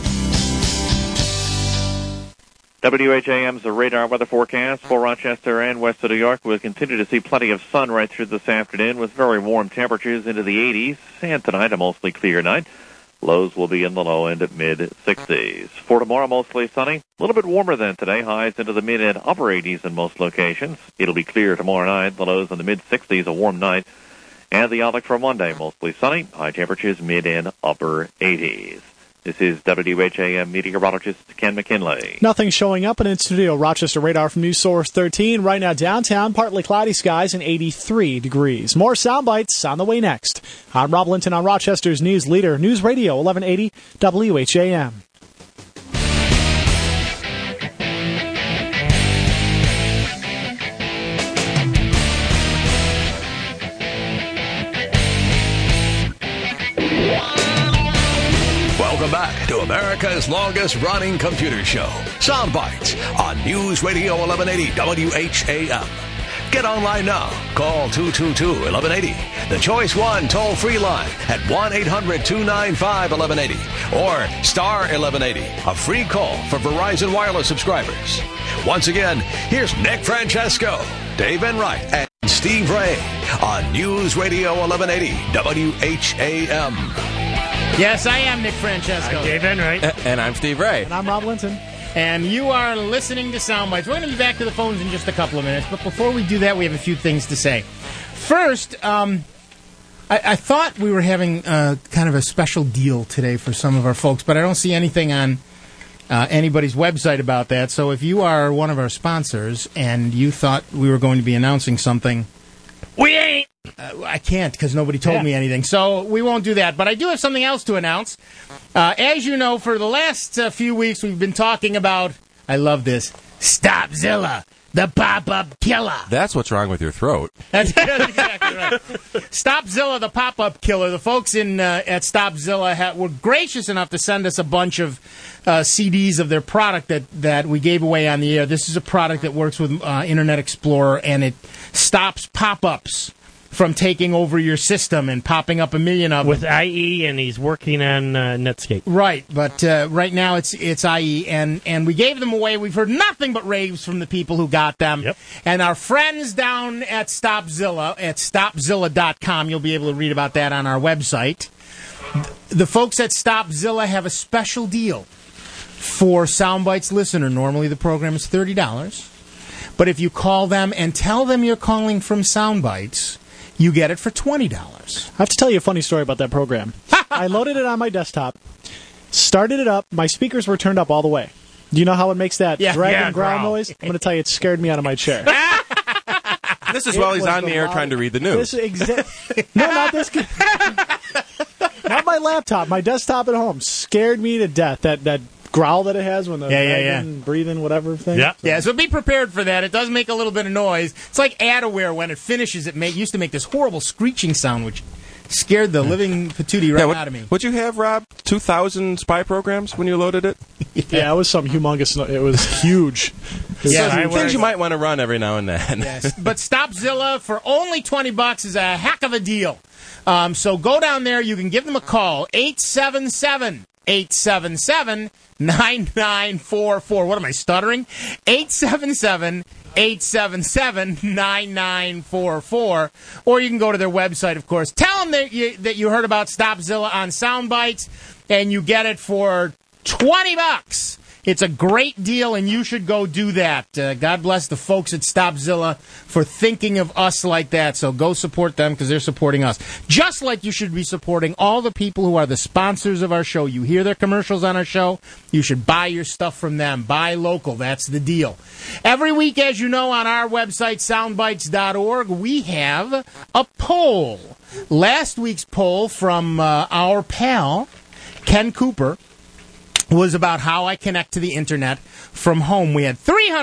WHAM's radar weather forecast for Rochester and west of New York. We'll continue to see plenty of sun right through this afternoon with very warm temperatures into the 80s. And tonight, a mostly clear night. Lows will be in the low end at mid-60s. For tomorrow, mostly sunny. A little bit warmer than today. Highs into the mid and upper 80s in most locations. It'll be clear tomorrow night. The lows in the mid-60s, a warm night. And the outlook for Monday, mostly sunny. High temperatures mid and upper 80s. This is WHAM meteorologist Ken McKinley. Nothing showing up in studio. Rochester radar from News Source 13. Right now downtown, partly cloudy skies and 83 degrees. More sound bites on the way next. I'm Rob Linton on Rochester's news leader, News Radio 1180 WHAM. Welcome back to America's longest-running computer show, Soundbites, on News Radio 1180 WHAM. Get online now. Call 222-1180. The Choice 1 toll-free line at 1-800-295-1180 or star 1180, a free call for Verizon Wireless subscribers. Once again, here's Nick Francesco, Dave Enright, and Steve Ray on News Radio 1180 WHAM. Yes, I am Nick Francesco. I'm Dave Enright. And I'm Steve Ray. And I'm Rob Linton. And you are listening to Soundbites. We're going to be back to the phones in just a couple of minutes, but before we do that, we have a few things to say. First, I thought we were having kind of a special deal today for some of our folks, but I don't see anything on anybody's website about that. So if you are one of our sponsors and you thought we were going to be announcing something, we ain't. I can't because nobody told me anything, so we won't do that. But I do have something else to announce. As you know, for the last few weeks, we've been talking about, I love this, Stopzilla, the pop-up killer. That's what's wrong with your throat. That's exactly right. Stopzilla, the pop-up killer. The folks at Stopzilla were gracious enough to send us a bunch of CDs of their product that we gave away on the air. This is a product that works with Internet Explorer, and it stops pop-ups from taking over your system and popping up a million of them. With IE, and he's working on Netscape. Right, but right now it's IE, and we gave them away. We've heard nothing but raves from the people who got them. Yep. And our friends down at Stopzilla, at stopzilla.com, you'll be able to read about that on our website. the folks at Stopzilla have a special deal for Soundbites listener. Normally the program is $30. But if you call them and tell them you're calling from Soundbites, you get it for $20. I have to tell you a funny story about that program. I loaded it on my desktop, started it up, my speakers were turned up all the way. Do you know how it makes that drag and growl noise? I'm going to tell you, it scared me out of my chair. This is while he's on the air trying to read the news. No, not this. Not my laptop. My desktop at home scared me to death. That growl that it has when the breathing, whatever thing. Yeah, so be prepared for that. It does make a little bit of noise. It's like Adaware when it finishes. It used to make this horrible screeching sound, which scared the living patootie out of me. What'd you have, Rob? 2,000 spy programs when you loaded it? Yeah, it was something humongous. It was huge. Things you might want to run every now and then. Yes, but Stopzilla for only $20 is a heck of a deal. So go down there. You can give them a call. 877-877-9944. What am I stuttering? 877-877-9944. Or you can go to their website, of course. Tell them that you heard about Stopzilla on Soundbites, and you get it for $20. It's a great deal, and you should go do that. God bless the folks at Stopzilla for thinking of us like that. So go support them because they're supporting us. Just like you should be supporting all the people who are the sponsors of our show. You hear their commercials on our show, you should buy your stuff from them. Buy local. That's the deal. Every week, as you know, on our website, soundbites.org, we have a poll. Last week's poll from our pal, Ken Cooper, was about how I connect to the internet from home. We had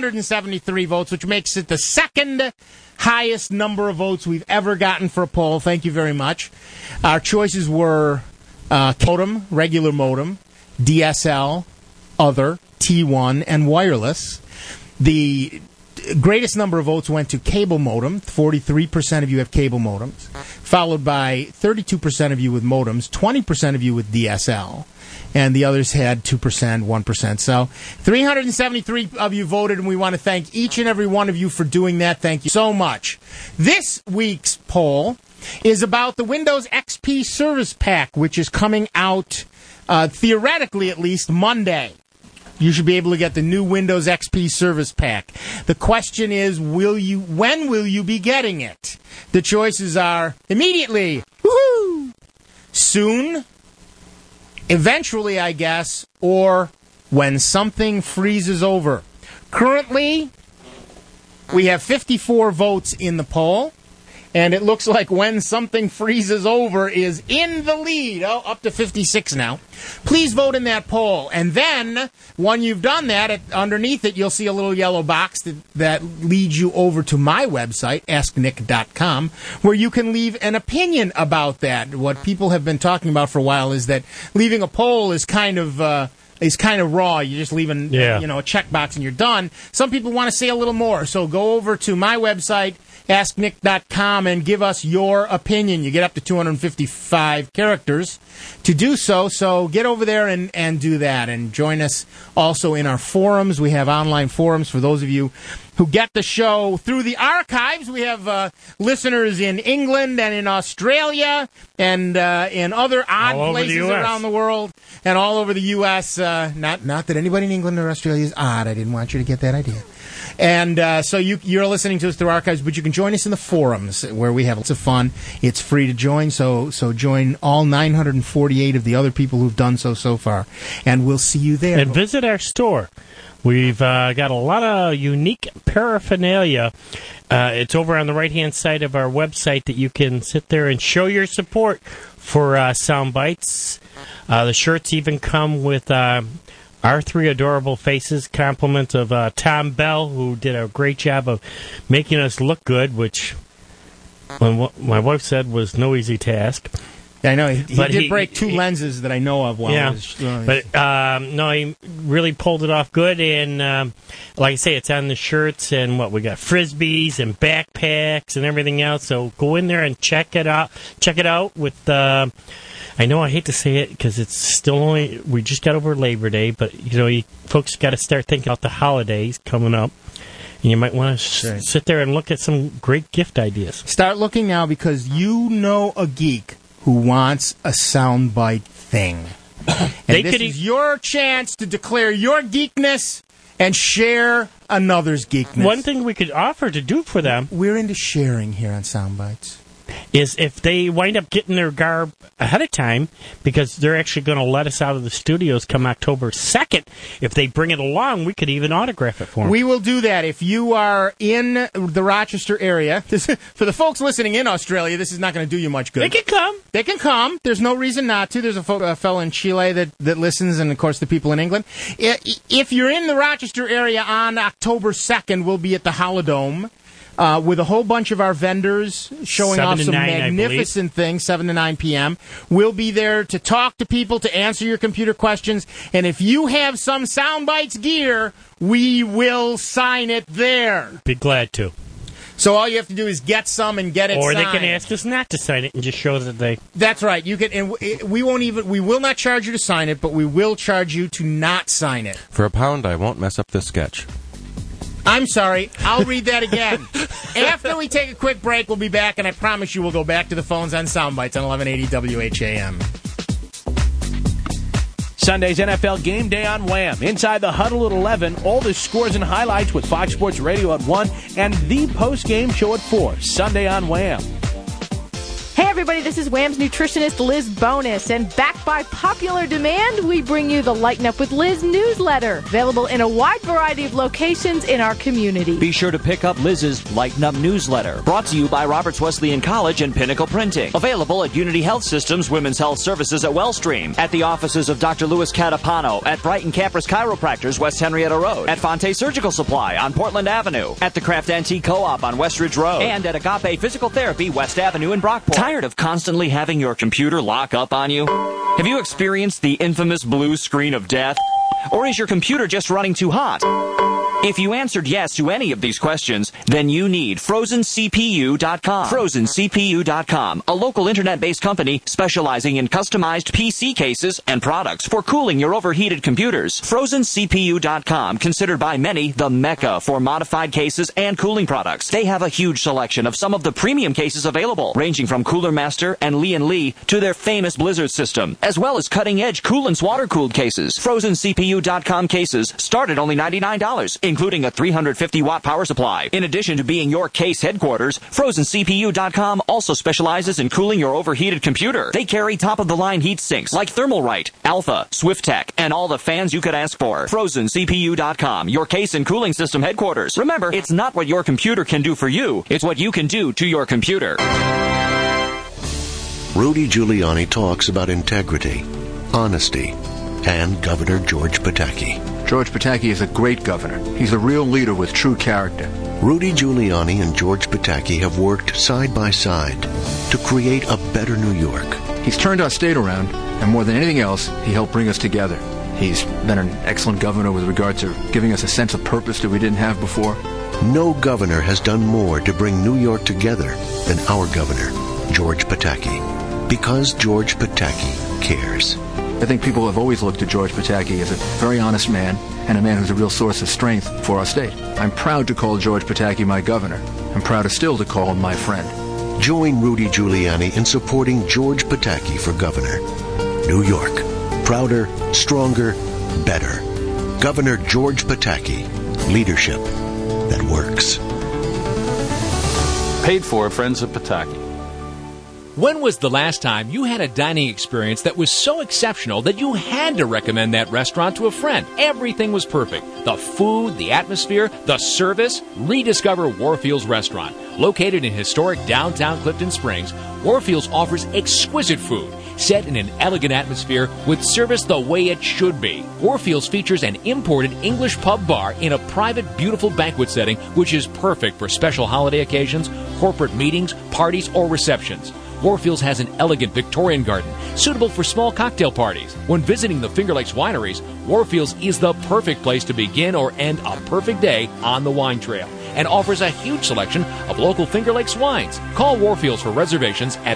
373 votes, which makes it the second highest number of votes we've ever gotten for a poll. Thank you very much. Our choices were modem, regular modem, DSL, other, T1, and wireless. The greatest number of votes went to cable modem. 43% of you have cable modems, followed by 32% of you with modems, 20% of you with DSL. And the others had 2%, 1%. So 373 of you voted, and we want to thank each and every one of you for doing that. Thank you so much. This week's poll is about the Windows XP Service Pack, which is coming out, theoretically at least, Monday. You should be able to get the new Windows XP Service Pack. The question is, when will you be getting it? The choices are immediately, woohoo, soon, eventually, I guess, or when something freezes over. Currently, we have 54 votes in the poll, and it looks like when something freezes over is in the lead. Oh, up to 56 now. Please vote in that poll. And then, when you've done that, underneath it, you'll see a little yellow box that leads you over to my website, asknick.com, where you can leave an opinion about that. What people have been talking about for a while is that leaving a poll is kind of raw. You're just leaving a checkbox and you're done. Some people want to say a little more. So go over to my website, asknick.com, and give us your opinion. You get up to 255 characters to do so. So get over there and do that. And join us also in our forums. We have online forums for those of you who get the show through the archives. We have listeners in England and in Australia and in other odd places around the world and all over the U.S. Not that anybody in England or Australia is odd. I didn't want you to get that idea. And so you're listening to us through archives, but you can join us in the forums where we have lots of fun. It's free to join, so join all 948 of the other people who've done so far, and we'll see you there. And visit our store. We've got a lot of unique paraphernalia. It's over on the right-hand side of our website that you can sit there and show your support for Soundbites. The shirts even come with our three adorable faces, compliments of Tom Bell, who did a great job of making us look good, which my wife said was no easy task. Yeah, I know. He did break two lenses that I know of. No, he really pulled it off good. And like I say, it's on the shirts, and we got Frisbees and backpacks and everything else. So go in there and check it out. Check it out with... I know I hate to say it because it's still we just got over Labor Day, but folks got to start thinking about the holidays coming up. And you might want to sit there and look at some great gift ideas. Start looking now because you know a geek who wants a soundbite thing. And this is your chance to declare your geekness and share another's geekness. One thing we could offer to do for them... We're into sharing here on Soundbites. ...is if they wind up getting their garb ahead of time, because they're actually going to let us out of the studios come October 2nd, if they bring it along, we could even autograph it for them. We will do that. If you are in the Rochester area, for the folks listening in Australia, this is not going to do you much good. They can come. They can come. There's no reason not to. There's a fellow in Chile that listens, and, of course, the people in England. If you're in the Rochester area on October 2nd, we'll be at the Holodome. With a whole bunch of our vendors showing off some magnificent things, 7 to 9 p.m. We'll be there to talk to people, to answer your computer questions. And if you have some Soundbites gear, we will sign it there. Be glad to. So all you have to do is get some and get it signed. Or they can ask us not to sign it and just show that they... That's right. You can, and we will not charge you to sign it, but we will charge you to not sign it. For £1, I won't mess up this sketch. I'm sorry. I'll read that again. After we take a quick break, we'll be back, and I promise you we'll go back to the phones on Soundbites on 1180 WHAM. Sunday's NFL Game Day on Wham! Inside the Huddle at 11, all the scores and highlights with Fox Sports Radio at 1, and the post-game show at 4. Sunday on Wham! Hey everybody, this is Wham's nutritionist Liz Bonus, and backed by popular demand, we bring you the Lighten Up with Liz newsletter, available in a wide variety of locations in our community. Be sure to pick up Liz's Lighten Up newsletter, brought to you by Roberts Wesleyan College and Pinnacle Printing. Available at Unity Health Systems Women's Health Services at Wellstream, at the offices of Dr. Louis Catapano, at Brighton Capris Chiropractors, West Henrietta Road, at Fonte Surgical Supply on Portland Avenue, at the Craft Antique Co-op on West Ridge Road, and at Agape Physical Therapy, West Avenue in Brockport. Tired of constantly having your computer lock up on you? Have you experienced the infamous blue screen of death? Or is your computer just running too hot? If you answered yes to any of these questions, then you need FrozenCPU.com. FrozenCPU.com, a local internet-based company specializing in customized PC cases and products for cooling your overheated computers. FrozenCPU.com, considered by many the mecca for modified cases and cooling products. They have a huge selection of some of the premium cases available, ranging from Cooler Master and Lee to their famous Blizzard system, as well as cutting-edge Coolant's water-cooled cases. FrozenCPU.com cases start at only $99. Including a 350-watt power supply. In addition to being your case headquarters, FrozenCPU.com also specializes in cooling your overheated computer. They carry top-of-the-line heat sinks like Thermalright, Alpha, Swiftech, and all the fans you could ask for. FrozenCPU.com, your case and cooling system headquarters. Remember, it's not what your computer can do for you, it's what you can do to your computer. Rudy Giuliani talks about integrity, honesty, and Governor George Pataki. George Pataki is a great governor. He's a real leader with true character. Rudy Giuliani and George Pataki have worked side by side to create a better New York. He's turned our state around, and more than anything else, he helped bring us together. He's been an excellent governor with regard to giving us a sense of purpose that we didn't have before. No governor has done more to bring New York together than our governor, George Pataki, because George Pataki cares. I think people have always looked at George Pataki as a very honest man and a man who's a real source of strength for our state. I'm proud to call George Pataki my governor. I'm proud still to call him my friend. Join Rudy Giuliani in supporting George Pataki for governor. New York, prouder, stronger, better. Governor George Pataki, leadership that works. Paid for, Friends of Pataki. When was the last time you had a dining experience that was so exceptional that you had to recommend that restaurant to a friend? Everything was perfect. The food, the atmosphere, the service. Rediscover Warfield's Restaurant. Located in historic downtown Clifton Springs, Warfield's offers exquisite food, set in an elegant atmosphere with service the way it should be. Warfield's features an imported English pub bar in a private, beautiful banquet setting, which is perfect for special holiday occasions, corporate meetings, parties, or receptions. Warfield's has an elegant Victorian garden, suitable for small cocktail parties. When visiting the Finger Lakes wineries, Warfield's is the perfect place to begin or end a perfect day on the wine trail, and offers a huge selection of local Finger Lakes wines. Call Warfield's for reservations at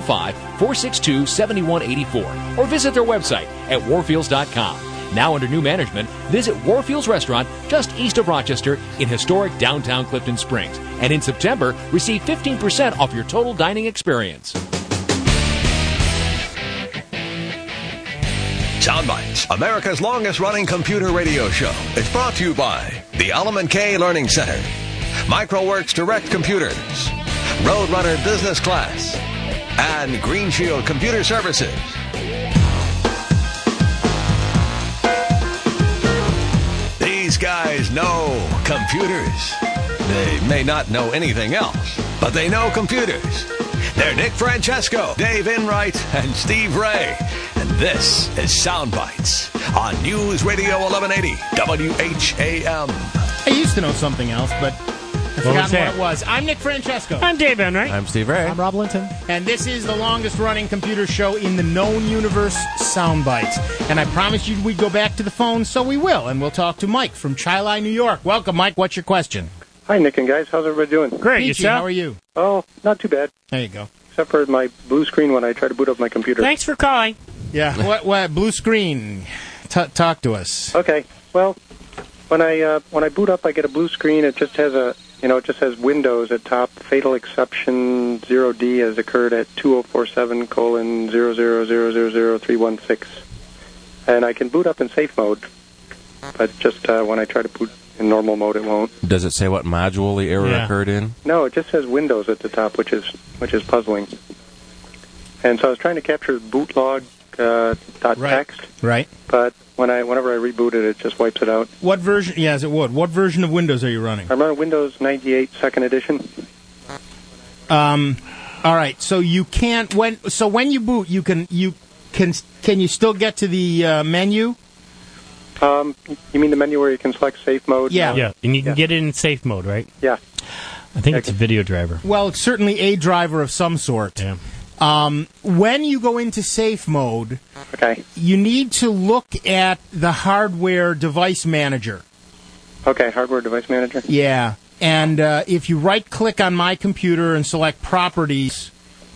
315-462-7184 or visit their website at warfields.com. Now under new management, visit Warfield's Restaurant just east of Rochester in historic downtown Clifton Springs. And in September, receive 15% off your total dining experience. Soundbites, America's longest-running computer radio show, is brought to you by the Element K Learning Center, Microworks Direct Computers, Roadrunner Business Class, and Green Shield Computer Services. These guys know computers. They may not know anything else, but they know computers. They're Nick Francesco, Dave Enright, and Steve Ray. And this is Soundbites on News Radio 1180 WHAM. I used to know something else, but I've forgotten what it was. I'm Nick Francesco. I'm Dave Enright. I'm Steve Ray. I'm Rob Linton. And this is the longest-running computer show in the known universe, Soundbites. And I promised you we'd go back to the phone, so we will. And we'll talk to Mike from Chi-Li, New York. Welcome, Mike. What's your question? Hi, Nick and guys. How's everybody doing? Great. Peachy, how are you? Oh, not too bad. There you go. Except for my blue screen when I try to boot up my computer. Thanks for calling. Yeah. What blue screen? Talk to us. Okay. Well, when I boot up, I get a blue screen. It just has it just has Windows at top. Fatal exception 0D has occurred at 2047:000000316. And I can boot up in safe mode, but just when I try to boot in normal mode, it won't. Does it say what module the error occurred in? No, it just says Windows at the top, which is puzzling. And so I was trying to capture bootlog .txt. Right. But whenever I reboot it, it just wipes it out. What version? Yes, it would. What version of Windows are you running? I'm running Windows 98 Second Edition. All right. So you can't when you boot, can you still get to the menu? You mean the menu where you can select safe mode? Yeah, and you can get it in safe mode, right? Yeah. I think it's a video driver. Well, it's certainly a driver of some sort. Yeah. When you go into safe mode, you need to look at the hardware device manager. Okay, hardware device manager? Yeah. And if you right-click on My Computer and select Properties,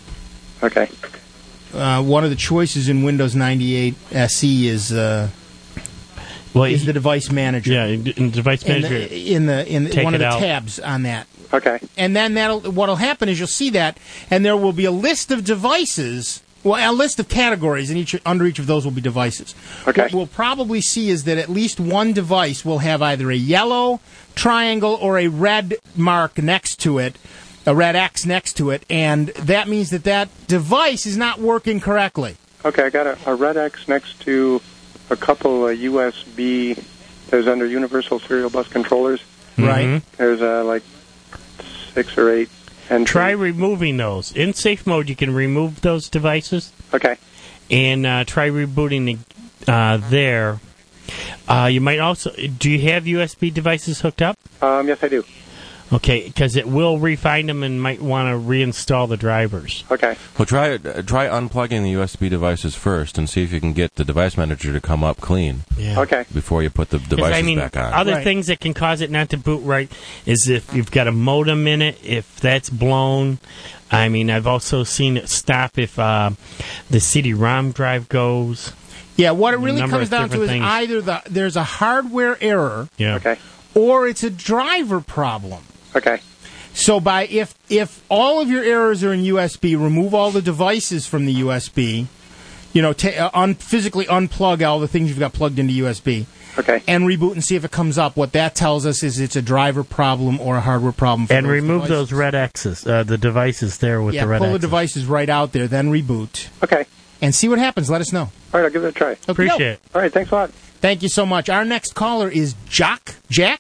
one of the choices in Windows 98 SE is the device manager. Yeah, in device manager. In one of the tabs on that. Okay. And then what'll happen is you'll see that, and there will be a list of devices. Well, a list of categories, and under each of those will be devices. Okay. What we'll probably see is that at least one device will have either a yellow triangle or a red mark next to it, a red X next to it, and that means that device is not working correctly. Okay, I got a red X next to a couple of USB. There's under Universal Serial Bus Controllers. Right. There's 6 or 8. And try removing those. In safe mode, you can remove those devices. Okay. And try rebooting there. You might also... Do you have USB devices hooked up? Yes, I do. Okay, because it will refine them and might want to reinstall the drivers. Okay. Well, try unplugging the USB devices first and see if you can get the device manager to come up clean. Yeah. Okay. Before you put the devices back on. Other things that can cause it not to boot right is if you've got a modem in it, if that's blown. I mean, I've also seen it stop if the CD-ROM drive goes. Yeah, what it really comes down to is either there's a hardware error, or it's a driver problem. Okay. So if all of your errors are in USB, remove all the devices from the USB. Physically unplug all the things you've got plugged into USB. Okay. And reboot and see if it comes up. What that tells us is it's a driver problem or a hardware problem. And remove those red X's, the devices there with the red X's. Pull the devices right out there, then reboot. Okay. And see what happens. Let us know. All right, I'll give it a try. Appreciate it. All right, thanks a lot. Thank you so much. Our next caller is Jack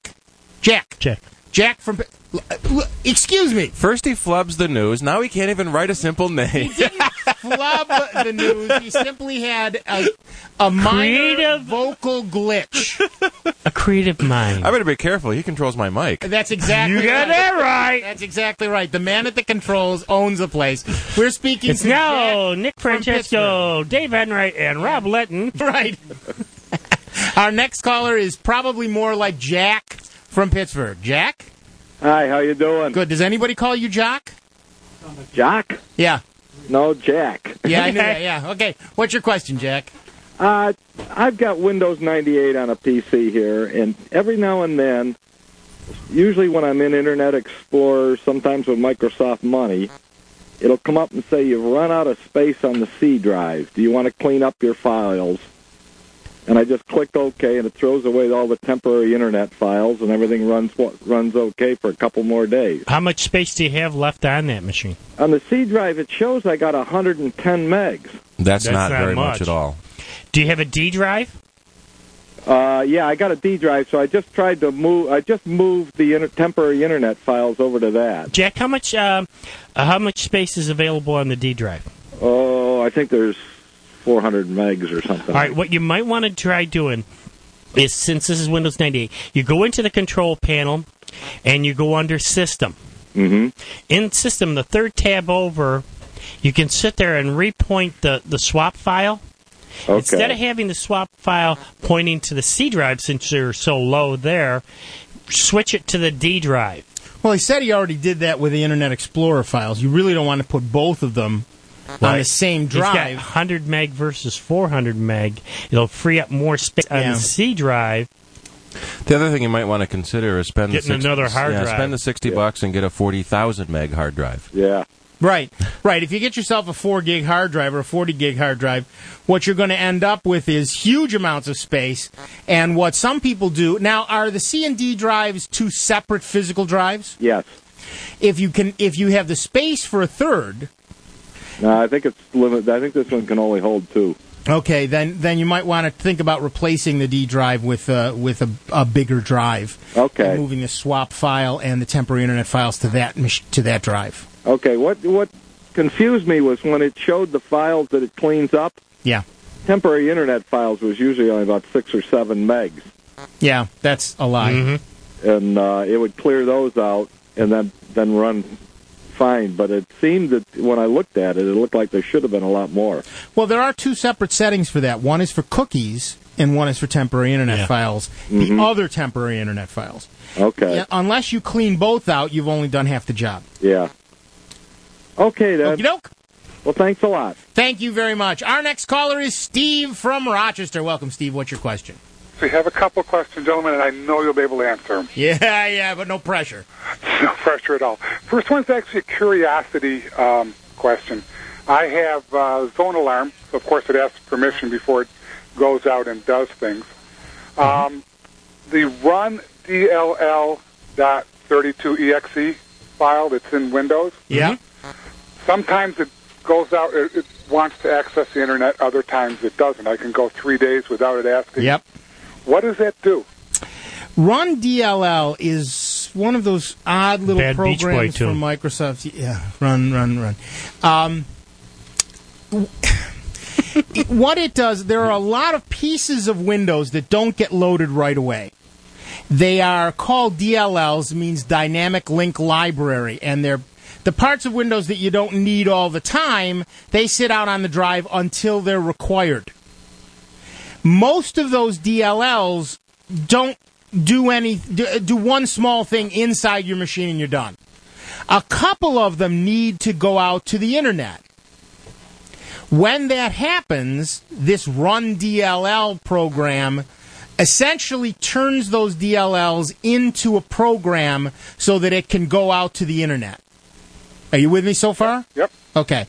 from... Excuse me. First he flubs the news. Now he can't even write a simple name. He didn't flub the news. He simply had a minor vocal glitch. A creative mind. I better be careful. He controls my mic. That's exactly You got that right. That's exactly right. The man at the controls owns the place. We're speaking It's to now Jack Nick Francesco, Dave Enright, and Rob Letton. Right. Our next caller is probably more like Jack from Pittsburgh. Jack? Hi, how you doing? Good. Does anybody call you Jock? Jock? Yeah. No, Jack. Yeah, I knew that. Yeah. Okay. What's your question, Jack? I've got Windows 98 on a PC here, and every now and then, usually when I'm in Internet Explorer, sometimes with Microsoft Money, it'll come up and say you've run out of space on the C drive. Do you want to clean up your files? and I just clicked OK, and it throws away all the temporary internet files, and everything runs OK for a couple more days. How much space do you have left on that machine? On the C drive, it shows I got 110 megs. That's not very much at all. Do you have a D drive? Yeah, I got a D drive, so I just tried to move. I just moved the temporary internet files over to that. Jack, how much space is available on the D drive? Oh, I think there's 400 megs or something. All right, what you might want to try doing is, since this is Windows 98, you go into the control panel and you go under System. Mm-hmm. In System, the third tab over, you can sit there and repoint the swap file. Okay. Instead of having the swap file pointing to the C drive, since you're so low there, switch it to the D drive. Well, he said he already did that with the Internet Explorer files. You really don't want to put both of them on the same drive. He's got 100 meg versus 400 meg. It'll free up more space on the C drive. The other thing you might want to consider is spend another hard drive. Spend the $60 and get a 40,000 meg hard drive. Yeah. Right. If you get yourself a 4 gig hard drive or a 40 gig hard drive, what you're going to end up with is huge amounts of space. And what some people do now, are the C and D drives two separate physical drives? Yes. If you have the space for a third. No, I think it's limited. I think this one can only hold 2. Okay, then you might want to think about replacing the D drive with a bigger drive. Okay. And moving the swap file and the temporary internet files to that drive. Okay, what confused me was when it showed the files that it cleans up. Yeah. Temporary internet files was usually only about 6 or 7 megs. Yeah, that's a lie. Mm-hmm. And it would clear those out and then run fine. But it seemed that when I looked at it, it looked like there should have been a lot more. Well, there are two separate settings for that. One is for cookies and one is for temporary internet files. Mm-hmm. The other temporary internet files. Okay. Yeah, unless you clean both out, you've only done half the job. Yeah. Okay, then. Okey-doke. Well, thanks a lot. Thank you very much. Our next caller is Steve from Rochester. Welcome, Steve. What's your question? So you have a couple questions, gentlemen, and I know you'll be able to answer them. Yeah, but no pressure. No pressure at all. First one's actually a curiosity question. I have Zone Alarm, so of course it asks permission before it goes out and does things. The run DLL.32exe file that's in Windows. Yeah. Sometimes it goes out, it wants to access the internet, other times it doesn't. I can go 3 days without it asking. Yep. What does that do? Run DLL is one of those odd little Bad Beach Boy programs tune. from Microsoft. Yeah, run. What it does, there are a lot of pieces of Windows that don't get loaded right away. They are called DLLs, means Dynamic Link Library, and they're the parts of Windows that you don't need all the time. They sit out on the drive until they're required. Most of those DLLs don't do one small thing inside your machine and you're done. A couple of them need to go out to the internet. When that happens, this Run DLL program essentially turns those DLLs into a program so that it can go out to the internet. Are you with me so far? Yep. Okay.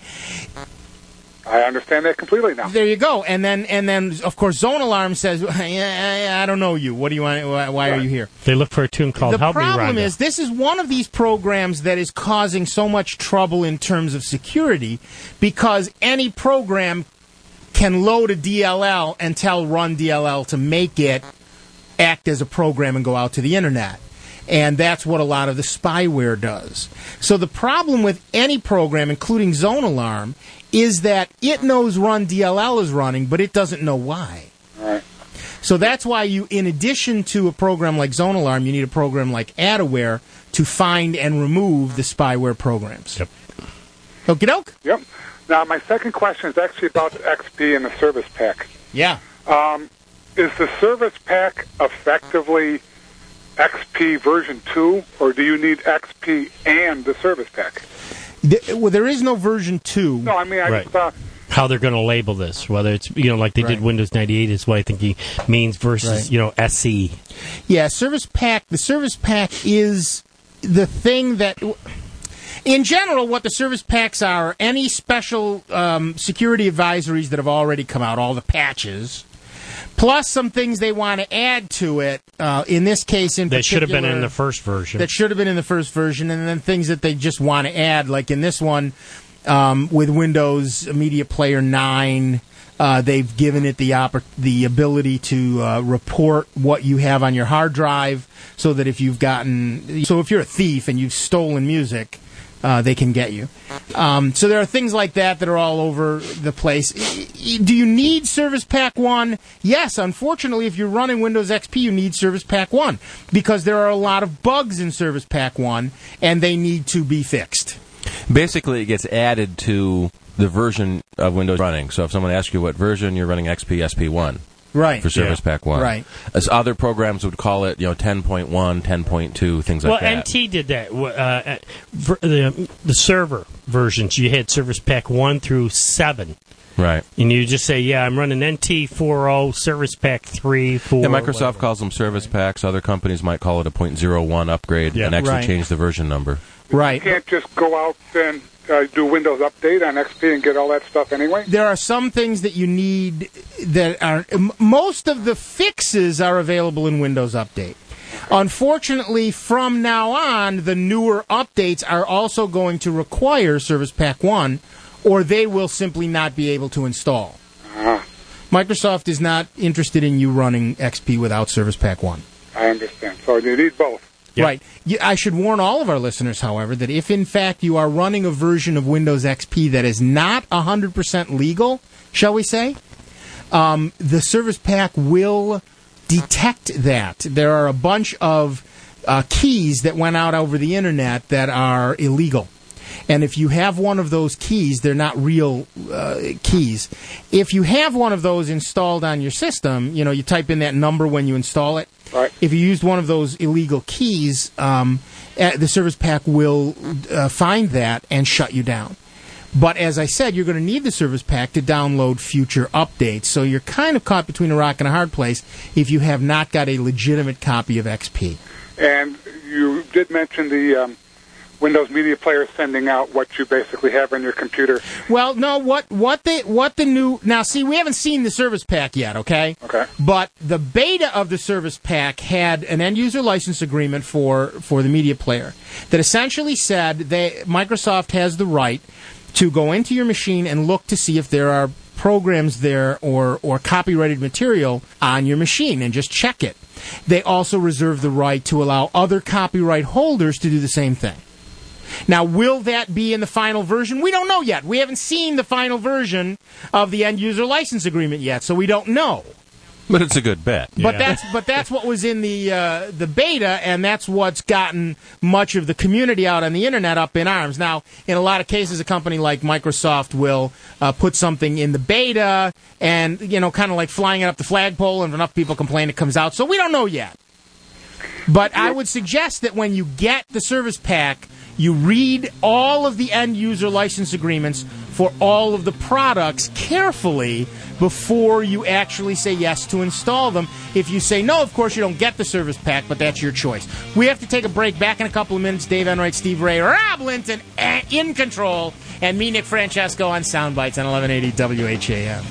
I understand that completely now. There you go. And then of course, Zone Alarm says, I don't know you. What do you want? Why are you here? They look for a tune called The Help Me, problem Rhonda. is, this is one of these programs that is causing so much trouble in terms of security because any program can load a DLL and tell Run DLL to make it act as a program and go out to the internet. And that's what a lot of the spyware does. So the problem with any program, including Zone Alarm, is that it knows Run DLL is running, but it doesn't know why. Right. So that's why you, in addition to a program like Zone Alarm, you need a program like AdAware to find and remove the spyware programs. Yep. Okie doke? Yep. Now, my second question is actually about the XP and the Service Pack. Yeah. Is the Service Pack effectively XP version 2, or do you need XP and the Service Pack? Well, there is no version 2. No, I mean, I just thought... How they're going to label this, whether it's, like they did Windows 98 is what I think he means versus, SE. Yeah, Service Pack, the Service Pack is the thing that... In general, what the service packs are any special security advisories that have already come out, all the patches. plus some things they want to add to it. In this case, in that should have been particular, in the first version. That should have been in the first version, and then things that they just want to add, like in this one with Windows Media Player 9. They've given it the ability to report what you have on your hard drive, so that if you're a thief and you've stolen music, they can get you. So there are things like that are all over the place. Do you need Service Pack 1? Yes, unfortunately, if you're running Windows XP, you need Service Pack 1 because there are a lot of bugs in Service Pack 1, and they need to be fixed. Basically, it gets added to the version of Windows running. So if someone asks you what version, you're running XP SP1. Right. For Service Pack 1. Right. As other programs would call it, 10.1, 10.2, things like that. Well, NT did that. The server versions, you had Service Pack 1 through 7. Right. And you just say, I'm running NT 4.0, Service Pack 3, 4. Yeah, Microsoft calls them Service Packs. Other companies might call it a 0.01 upgrade and actually change the version number. Right. You can't just go out and do Windows Update on XP and get all that stuff anyway? There are some things that you need that are... Most of the fixes are available in Windows Update. Unfortunately, from now on, the newer updates are also going to require Service Pack 1, or they will simply not be able to install. Microsoft is not interested in you running XP without Service Pack 1. I understand. So you need both. Yep. Right. I should warn all of our listeners, however, that if in fact you are running a version of Windows XP that is not 100% legal, shall we say, the Service Pack will detect that. There are a bunch of keys that went out over the internet that are illegal. And if you have one of those keys, they're not real keys. If you have one of those installed on your system, you type in that number when you install it. Right. If you used one of those illegal keys, the Service Pack will find that and shut you down. But as I said, you're going to need the Service Pack to download future updates. So you're kind of caught between a rock and a hard place if you have not got a legitimate copy of XP. And you did mention the Windows Media Player sending out what you basically have on your computer. Well, no, what the new... Now, see, we haven't seen the Service Pack yet, okay? Okay. But the beta of the Service Pack had an end-user license agreement for the media player that essentially said Microsoft has the right to go into your machine and look to see if there are programs there or copyrighted material on your machine and just check it. They also reserve the right to allow other copyright holders to do the same thing. Now, will that be in the final version? We don't know yet. We haven't seen the final version of the end-user license agreement yet, so we don't know. But it's a good bet. But that's what was in the beta, and that's what's gotten much of the community out on the internet up in arms. Now, in a lot of cases, a company like Microsoft will put something in the beta, and kind of like flying it up the flagpole, and if enough people complain, it comes out. So we don't know yet. But I would suggest that when you get the Service Pack, you read all of the end-user license agreements for all of the products carefully before you actually say yes to install them. If you say no, of course, you don't get the Service Pack, but that's your choice. We have to take a break. Back in a couple of minutes. Dave Enright, Steve Ray, Rob Linton in control, and me, Nick Francesco, on Soundbites on 1180 WHAM.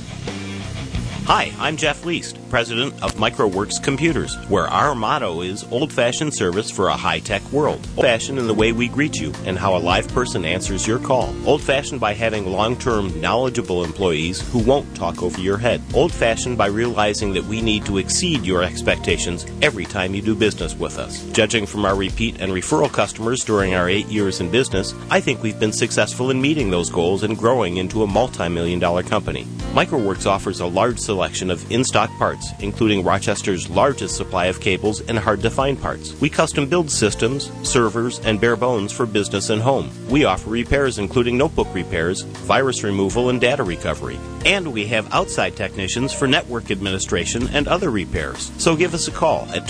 Hi, I'm Jeff Least, president of MicroWorks Computers, where our motto is old-fashioned service for a high-tech world. Old-fashioned in the way we greet you and how a live person answers your call. Old-fashioned by having long-term, knowledgeable employees who won't talk over your head. Old-fashioned by realizing that we need to exceed your expectations every time you do business with us. Judging from our repeat and referral customers during our 8 years in business, I think we've been successful in meeting those goals and growing into a multi-million-dollar company. MicroWorks offers a large selection of in-stock parts, including Rochester's largest supply of cables and hard-to-find parts. We custom build systems, servers, and bare bones for business and home. We offer repairs including notebook repairs, virus removal, and data recovery. And we have outside technicians for network administration and other repairs. So give us a call at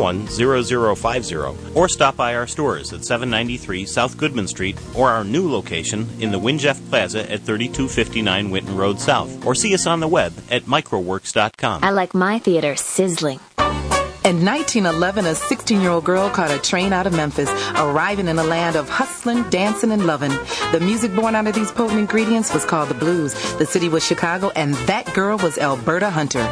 271-0050 or stop by our stores at 793 South Goodman Street or our new location in the Winjeff Plaza at 3259 Winton Road South, or see us on the web at microworks.com. I like my theater sizzling. In 1911, a 16-year-old girl caught a train out of Memphis, arriving in a land of hustling, dancing, and loving. The music born out of these potent ingredients was called the blues. The city was Chicago, and that girl was Alberta Hunter.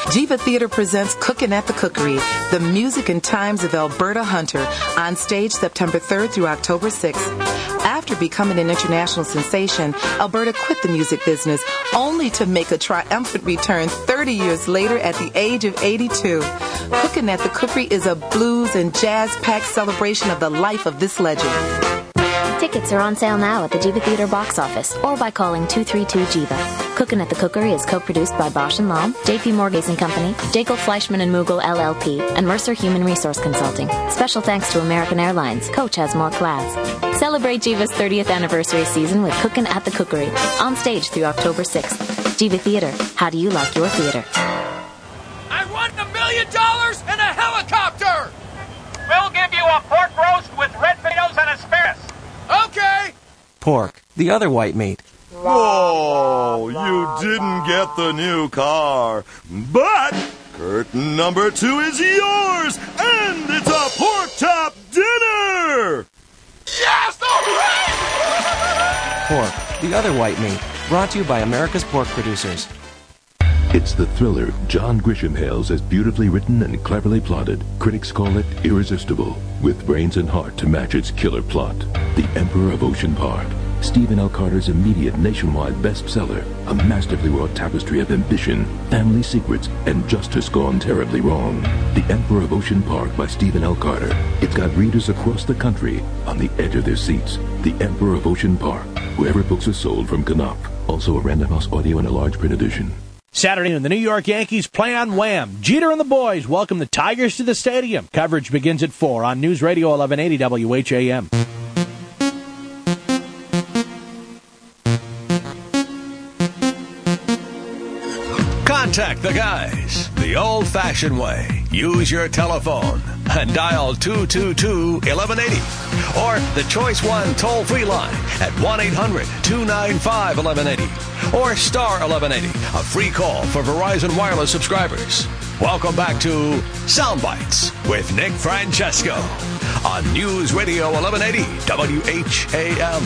Jiva Theater presents Cookin' at the Cookery, the music and times of Alberta Hunter, on stage September 3rd through October 6th. After becoming an international sensation, Alberta quit the music business, only to make a triumphant return 30 years later at the age of 82. Cookin' at the Cookery is a blues and jazz-packed celebration of the life of this legend. Tickets are on sale now at the Jiva Theater box office or by calling 232-JIVA. Cookin' at the Cookery is co-produced by Bosch & Lomb, J.P. Morgan Company, Jacob Fleischman & Mughal LLP, and Mercer Human Resource Consulting. Special thanks to American Airlines. Coach has more class. Celebrate Jiva's 30th anniversary season with Cookin' at the Cookery, on stage through October 6th. Jiva Theater. How do you like your theater? I won $1 million and a helicopter! We'll give you a pork roast with red potatoes and asparagus. Okay. Pork, the other white meat. Whoa, you didn't get the new car. But curtain number 2 is yours, and it's a pork chop dinner! Yes! Hooray! Pork, the other white meat. Brought to you by America's pork producers. It's the thriller John Grisham hails as beautifully written and cleverly plotted. Critics call it irresistible, with brains and heart to match its killer plot. The Emperor of Ocean Park. Stephen L. Carter's immediate nationwide bestseller. A masterfully wrought tapestry of ambition, family secrets, and justice gone terribly wrong. The Emperor of Ocean Park by Stephen L. Carter. It's got readers across the country on the edge of their seats. The Emperor of Ocean Park. Wherever books are sold from Knopf. Also a Random House audio and a large print edition. Saturday noon, the New York Yankees play on Wham. Jeter and the boys welcome the Tigers to the stadium. Coverage begins at 4 on News Radio 1180 WHAM. Contact the guys the old-fashioned way. Use your telephone and dial 222-1180 or the Choice 1 toll-free line at 1-800-295-1180 or star 1180, a free call for Verizon Wireless subscribers. Welcome back to Soundbites with Nick Francesco on News Radio 1180 WHAM.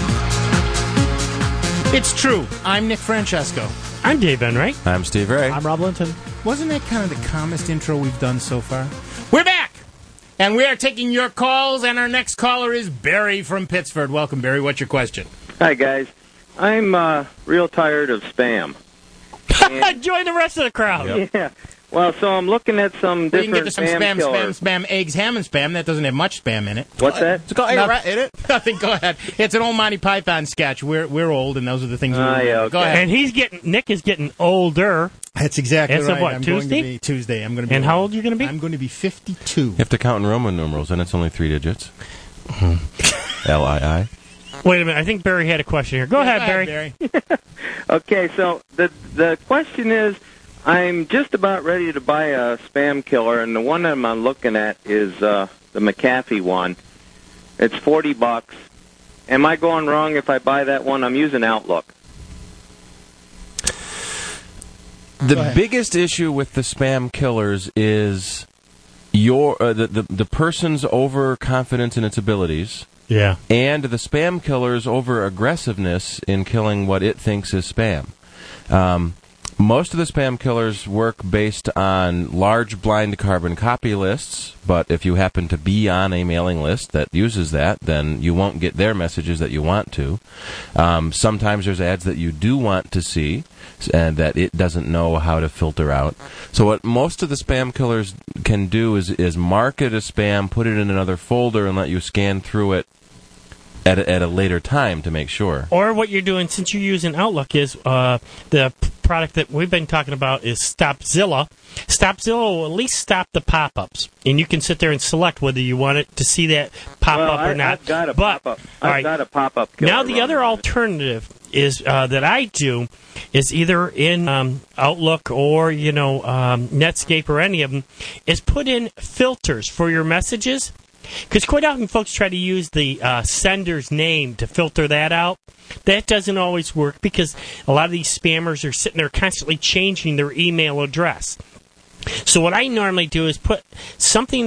It's true. I'm Nick Francesco. I'm Dave Enright. I'm Steve Ray. I'm Rob Linton. Wasn't that kind of the calmest intro we've done so far? We're back! And we are taking your calls, and our next caller is Barry from Pittsford. Welcome, Barry. What's your question? Hi, guys. I'm real tired of spam. Join the rest of the crowd. Yeah. Well, so I'm looking at some different You can get to some spam, eggs, ham, and spam. That doesn't have much spam in it. What's that? It's called, nothing. Go ahead. It's an old Monty Python sketch. We're old, and those are the things we remember. Yeah, okay. Go ahead. And Nick is getting older. That's exactly It's right. what, I'm Tuesday? Going to be Tuesday. I'm going to be. And how old are you going to be? I'm going to be 52. You have to count in Roman numerals, and it's only 3 digits. L-I-I. Wait a minute. I think Barry had a question here. Go ahead, Barry. Okay, so the question is, I'm just about ready to buy a spam killer, and the one that I'm looking at is the McAfee one. It's $40. Am I going wrong if I buy that one? I'm using Outlook. The biggest issue with the spam killers is the person's overconfidence in its abilities. Yeah. And the spam killer's over-aggressiveness in killing what it thinks is spam. Most of the spam killers work based on large blind carbon copy lists, but if you happen to be on a mailing list that uses that, then you won't get their messages that you want to. Sometimes there's ads that you do want to see and that it doesn't know how to filter out. So what most of the spam killers can do is mark it as spam, put it in another folder, and let you scan through it at a later time to make sure. Or what you're doing, since you're using Outlook, is the product that we've been talking about is StopZilla. StopZilla will at least stop the pop-ups, and you can sit there and select whether you want it to see that pop-up or not. I've got a pop-up. I've got a pop-up killer. Now the other alternative is that I do is either in Outlook or Netscape or any of them is put in filters for your messages. Because quite often folks try to use the sender's name to filter that out. That doesn't always work because a lot of these spammers are sitting there constantly changing their email address. So what I normally do is put something that's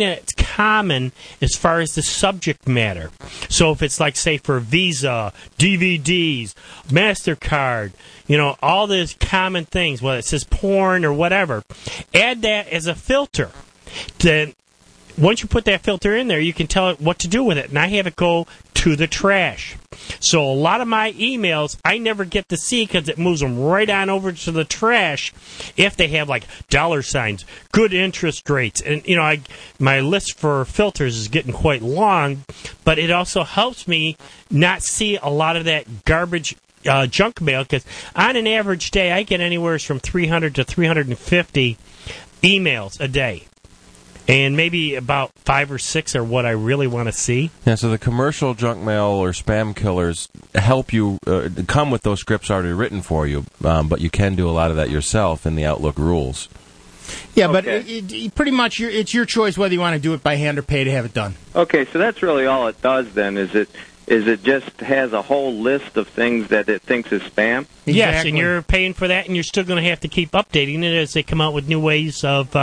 common as far as the subject matter. So if it's like, say, for Visa, DVDs, MasterCard, all these common things, whether it says porn or whatever, add that as a filter. Then once you put that filter in there, you can tell it what to do with it. And I have it go to the trash. So a lot of my emails, I never get to see because it moves them right on over to the trash if they have like $signs, good interest rates. And, my list for filters is getting quite long, but it also helps me not see a lot of that garbage junk mail, because on an average day, I get anywhere from 300 to 350 emails a day. And maybe about 5 or 6 are what I really want to see. Yeah, so the commercial junk mail or spam killers help you come with those scripts already written for you, but you can do a lot of that yourself in the Outlook rules. Yeah, but it pretty much it's your choice whether you want to do it by hand or pay to have it done. Okay, so that's really all it does then, is it just has a whole list of things that it thinks is spam? Exactly. Yes, and you're paying for that, and you're still going to have to keep updating it as they come out with new ways of...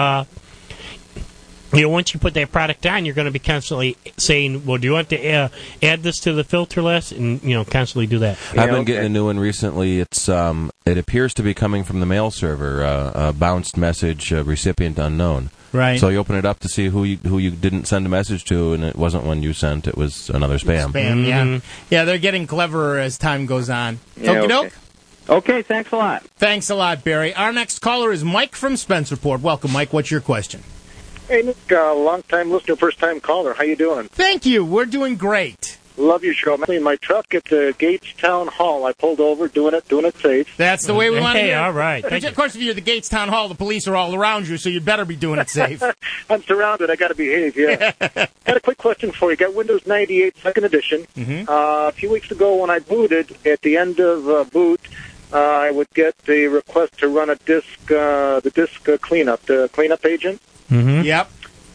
once you put that product on, you're going to be constantly saying, well, do you want to add this to the filter list? And, constantly do that. I've been getting a new one recently. It's it appears to be coming from the mail server, a bounced message, recipient unknown. Right. So you open it up to see who you didn't send a message to, and it wasn't one you sent. It was another spam. Yeah. Yeah, they're getting cleverer as time goes on. Yeah, Okie-doke? Okay, thanks a lot. Thanks a lot, Barry. Our next caller is Mike from Spencerport. Welcome, Mike. What's your question? Hey, Nick, long-time listener, first-time caller. How you doing? Thank you. We're doing great. Love your show. I'm in my truck at the Gates Town Hall. I pulled over, doing it safe. That's the way we want to do it. All right. Of course, if you're at the Gates Town Hall, the police are all around you, so you better be doing it safe. I'm surrounded. I got to behave, yeah. Had a quick question for you. Got Windows 98 Second Edition. Mm-hmm. A few weeks ago when I booted, at the end of boot, I would get the request to run a the disk cleanup, the cleanup agent. Mm-hmm. Yep.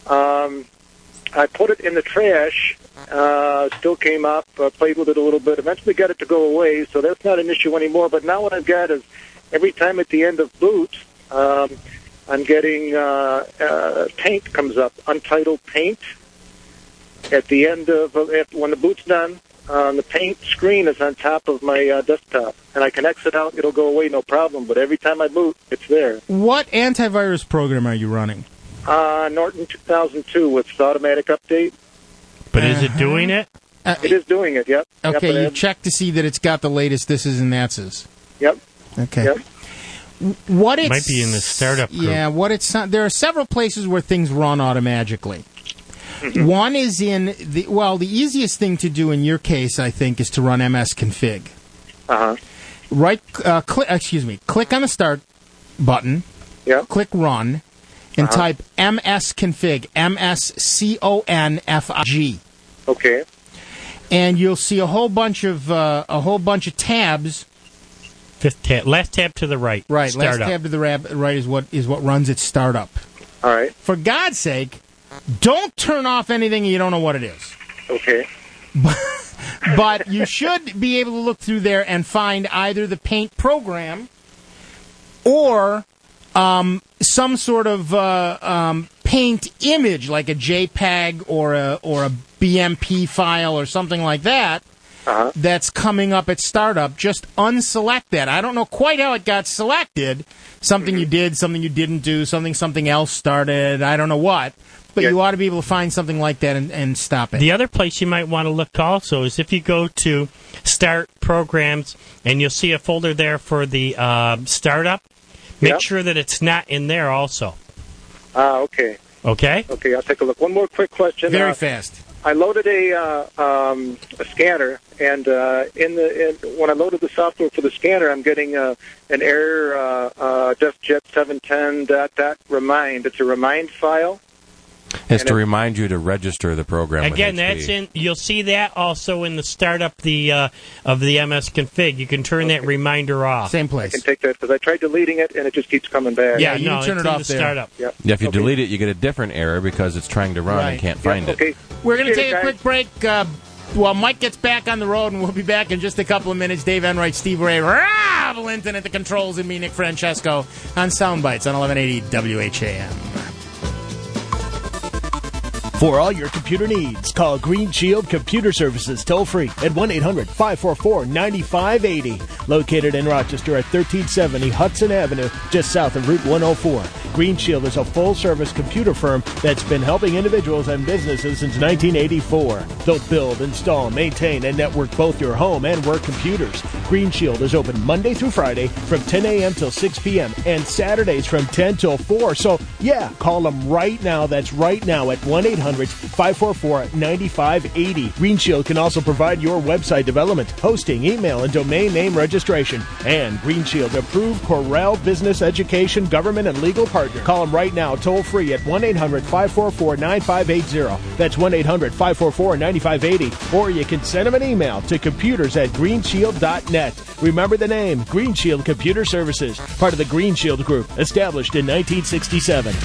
I put it in the trash, still came up, played with it a little bit, eventually got it to go away, so that's not an issue anymore. But now what I've got is every time at the end of boot, I'm getting paint comes up, untitled paint. At the end of, when the boot's done, the paint screen is on top of my desktop, and I can exit out, it'll go away, no problem, but every time I boot, it's there. What antivirus program are you running? Norton 2002 with automatic update. But is it doing it? It is doing it, yep. Okay, yep, you check to see that it's got the latest thises and thatses. Yep. Okay. Yep. What it's... Might be in the startup group. Yeah, there are several places where things run automatically. Mm-hmm. One is in the easiest thing to do in your case, I think, is to run msconfig. Click on the start button. Yep. Click run. And type msconfig, msconfig. Okay. And you'll see a whole bunch of tabs. Fifth tab, last tab to the right. Right, startup. last tab to the right is what runs its startup. All right. For God's sake, don't turn off anything you don't know what it is. Okay. But you should be able to look through there and find either the Paint program or some sort of Paint image, like a JPEG or a BMP file or something like that. That's coming up at startup. Just unselect that. I don't know quite how it got selected. Something you did, something you didn't do, something else started. I don't know what. But you ought to be able to find something like that and stop it. The other place you might want to look also is if you go to Start Programs and you'll see a folder there for the startup. Make sure that it's not in there also. Okay. Okay? Okay, I'll take a look. One more quick question. Very fast. I loaded a scanner, and when I loaded the software for the scanner, I'm getting an error, DefJet 710 remind. It's a remind file. It's to remind you to register the program. Again, with HP. that's in. You'll see that also in the startup of the msconfig. You can turn that reminder off. Same place. I can take that because I tried deleting it and it just keeps coming back. Yeah, you can turn it off there. Startup. Yeah. If you delete it, you get a different error because it's trying to run and can't find it. Okay. We're going to take a quick break while Mike gets back on the road, and we'll be back in just a couple of minutes. Dave Enright, Steve Ray, Rob Linton at the controls, and me, Nick Francesco, on Soundbites on 1180 WHAM. For all your computer needs, call Green Shield Computer Services toll-free at 1-800-544-9580. Located in Rochester at 1370 Hudson Avenue, just south of Route 104. Green Shield is a full-service computer firm that's been helping individuals and businesses since 1984. They'll build, install, maintain, and network both your home and work computers. Green Shield is open Monday through Friday from 10 a.m. till 6 p.m. and Saturdays from 10 till 4. So, yeah, call them right now. That's right now at 1-800-544-9580. Green Shield can also provide your website development, hosting, email, and domain name registration. And Green Shield approved Corel business, education, government, and legal partner. Call them right now, toll free at 1-800-544-9580. That's 1-800-544-9580. Or you can send them an email to computers@greenshield.net. Remember the name, Green Shield Computer Services, part of the Green Shield Group, established in 1967.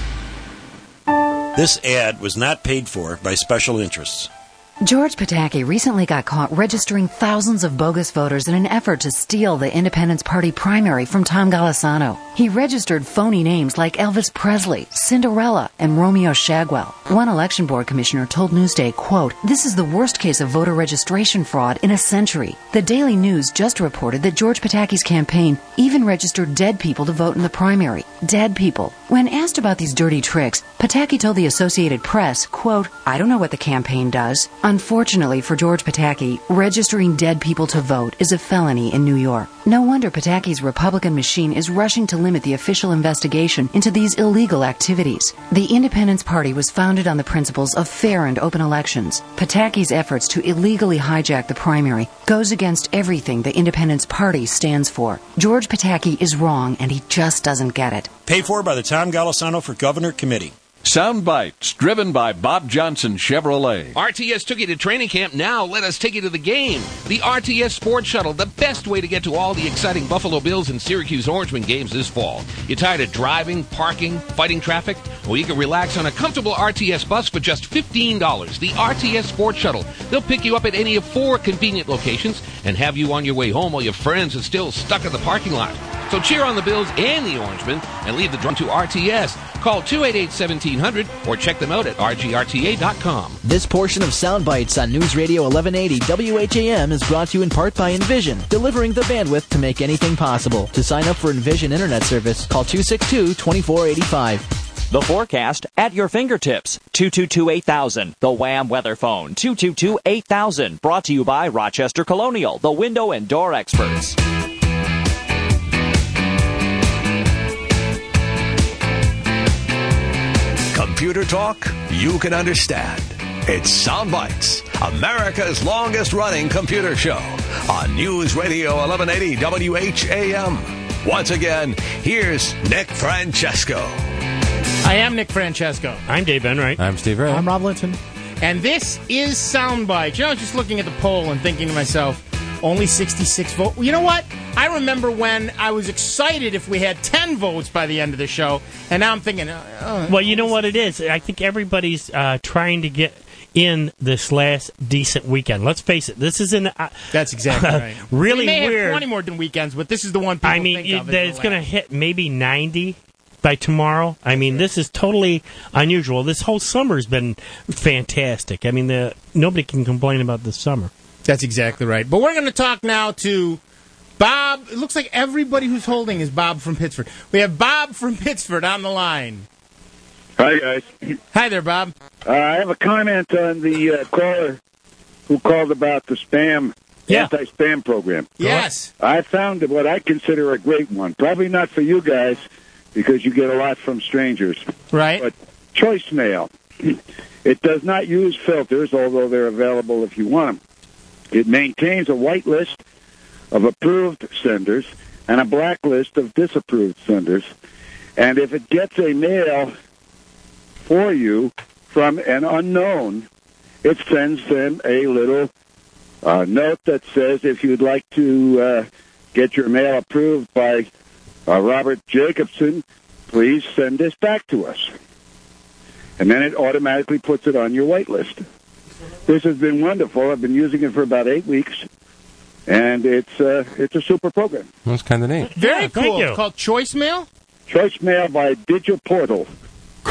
This ad was not paid for by special interests. George Pataki recently got caught registering thousands of bogus voters in an effort to steal the Independence Party primary from Tom Golisano. He registered phony names like Elvis Presley, Cinderella, and Romeo Shagwell. One election board commissioner told Newsday, quote, "This is the worst case of voter registration fraud in a century." The Daily News just reported that George Pataki's campaign even registered dead people to vote in the primary. Dead people. When asked about these dirty tricks, Pataki told the Associated Press, quote, "I don't know what the campaign does." Unfortunately for George Pataki, registering dead people to vote is a felony in New York. No wonder Pataki's Republican machine is rushing to limit the official investigation into these illegal activities. The Independence Party was founded on the principles of fair and open elections. Pataki's efforts to illegally hijack the primary goes against everything the Independence Party stands for. George Pataki is wrong, and he just doesn't get it. Paid for by the Tom Golisano for Governor Committee. Sound Bites, driven by Bob Johnson Chevrolet. RTS took you to training camp. Now let us take you to the game. The RTS Sports Shuttle, the best way to get to all the exciting Buffalo Bills and Syracuse Orangemen games this fall. You tired of driving, parking, fighting traffic? Well, you can relax on a comfortable RTS bus for just $15. The RTS Sports Shuttle. They'll pick you up at any of 4 convenient locations and have you on your way home while your friends are still stuck in the parking lot. So cheer on the Bills and the Orangemen and leave the drum to RTS. Call 288-1700 or check them out at rgrta.com. This portion of Sound Bites on News Radio 1180 WHAM is brought to you in part by Envision, delivering the bandwidth to make anything possible. To sign up for Envision Internet Service, call 262-2485. The forecast at your fingertips. 222-8000. The Wham weather phone. 222-8000. Brought to you by Rochester Colonial, the window and door experts. Computer talk you can understand. It's Sound Bites, America's longest-running computer show on News Radio 1180 WHAM. Once again, here's Nick Francesco. I am Nick Francesco. I'm Dave Benwright. I'm Steve Ray. I'm Rob Linton. And this is Sound Bites. You know, I was just looking at the poll and thinking to myself, only 66 votes. You know what? I remember when I was excited if we had 10 votes by the end of the show, and now I'm thinking... well, you know what it is? I think everybody's trying to get in this last decent weekend. Let's face it, this is an... That's exactly right. Really we may weird. have 20 more than weekends, but this is the one people think of. It's going to hit maybe 90 by tomorrow. I mean, this is totally unusual. This whole summer's been fantastic. I mean, nobody can complain about this summer. That's exactly right. But we're going to talk now to Bob. It looks like everybody who's holding is Bob from Pittsford. We have Bob from Pittsford on the line. Hi, guys. Hi there, Bob. I have a comment on the caller who called about the anti-spam program. Yes. I found what I consider a great one. Probably not for you guys because you get a lot from strangers. Right. But Choice Mail. It does not use filters, although they're available if you want them. It maintains a white list of approved senders and a black list of disapproved senders. And if it gets a mail for you from an unknown, it sends them a little note that says, if you'd like to get your mail approved by Robert Jacobson, please send this back to us. And then it automatically puts it on your white list. This has been wonderful. I've been using it for about 8 weeks, and it's a super program. That's kind of neat. Very cool. Thank you. It's called Choice Mail? Choice Mail by Digiportal.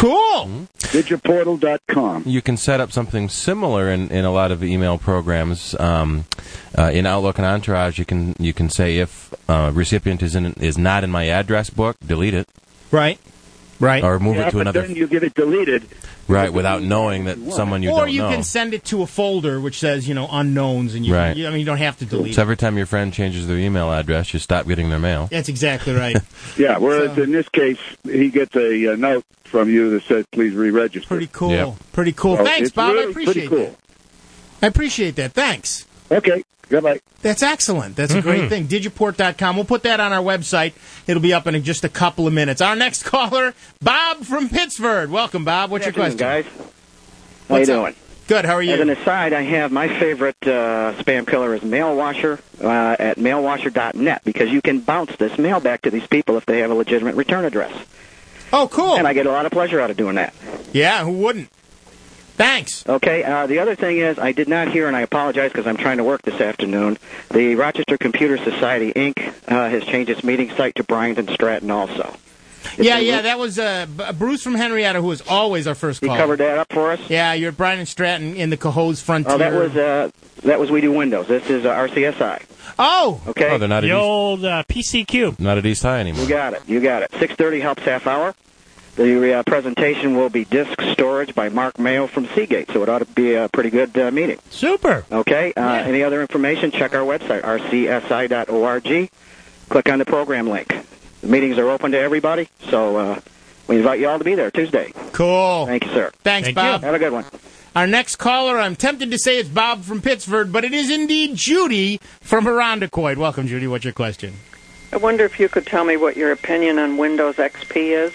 Cool. Digiportal.com. You can set up something similar in a lot of email programs. In Outlook and Entourage, you can say if recipient is not in my address book, delete it. Right. Or move it to another. Then you get it deleted. Right, without knowing that someone you don't know. Or you can send it to a folder which says, unknowns, and you don't have to delete So it. every time your friend changes their email address, you stop getting their mail. That's exactly right. Yeah, whereas in this case, he gets a note from you that says, please re-register. Pretty cool. Yep. Pretty cool. So Thanks, it's Bob. really I appreciate pretty cool. that. I appreciate that. Thanks. Okay. Goodbye. That's excellent. That's a great thing. Digiport.com. We'll put that on our website. It'll be up in just a couple of minutes. Our next caller, Bob from Pittsford. Welcome, Bob. What's your question? Guys. How you doing? Good. How are you? As an aside, I have my favorite spam killer is Mailwasher at mailwasher.net because you can bounce this mail back to these people if they have a legitimate return address. Oh, cool. And I get a lot of pleasure out of doing that. Yeah, who wouldn't? Thanks. Okay, the other thing is I did not hear, and I apologize because I'm trying to work this afternoon, the Rochester Computer Society, Inc. Has changed its meeting site to Bryant and Stratton also. Yeah, that was Bruce from Henrietta, who was always our first caller. He covered that up for us? Yeah, you're at Bryant and Stratton in the Cohoes Frontier. Oh, that was We Do Windows. This is RCSI. Oh! Okay. Oh, they're not the old PCQ. Not at East High anymore. You got it. 6:30 helps half hour. The presentation will be Disk Storage by Mark Mayo from Seagate, so it ought to be a pretty good meeting. Super. Okay. Any other information, check our website, rcsi.org. Click on the program link. The meetings are open to everybody, so we invite you all to be there Tuesday. Cool. Thank you, sir. Thanks, Bob. Have a good one. Our next caller, I'm tempted to say it's Bob from Pittsford, but it is indeed Judy from Irondequoit. Welcome, Judy. What's your question? I wonder if you could tell me what your opinion on Windows XP is.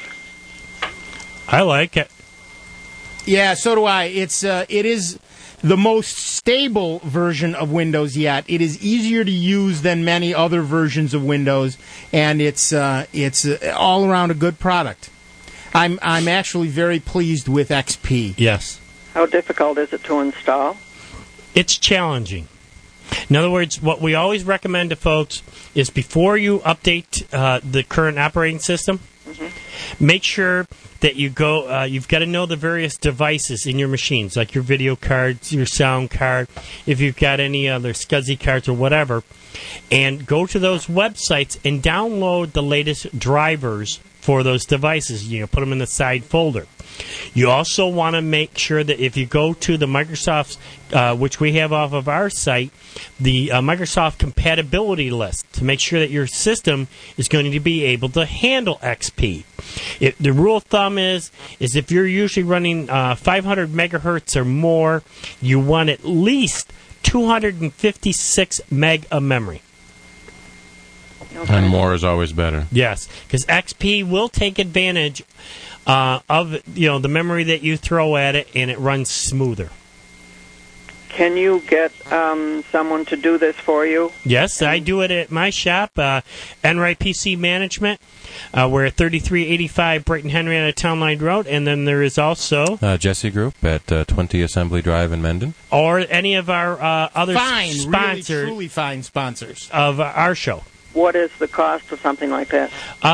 I like it. Yeah, so do I. It is the most stable version of Windows yet. It is easier to use than many other versions of Windows, and it's all around a good product. I'm actually very pleased with XP. Yes. How difficult is it to install? It's challenging. In other words, what we always recommend to folks is before you update the current operating system, make sure that you go. You've got to know the various devices in your machines, like your video cards, your sound card, if you've got any other SCSI cards or whatever, and go to those websites and download the latest drivers for those devices. Put them in the side folder. You also want to make sure that if you go to the Microsoft, which we have off of our site, the Microsoft compatibility list to make sure that your system is going to be able to handle XP. The rule of thumb is if you're usually running 500 megahertz or more, you want at least 256 meg of memory. Okay. And more is always better. Yes, because XP will take advantage of the memory that you throw at it, and it runs smoother. Can you get someone to do this for you? Yes, I do it at my shop, Enright PC Management. We're at 3385 Brighton Henrietta Town Line Road, and then there is also Jesse Group at 20 Assembly Drive in Mendon, or any of our other sponsors, really truly fine sponsors of our show. What is the cost of something like that?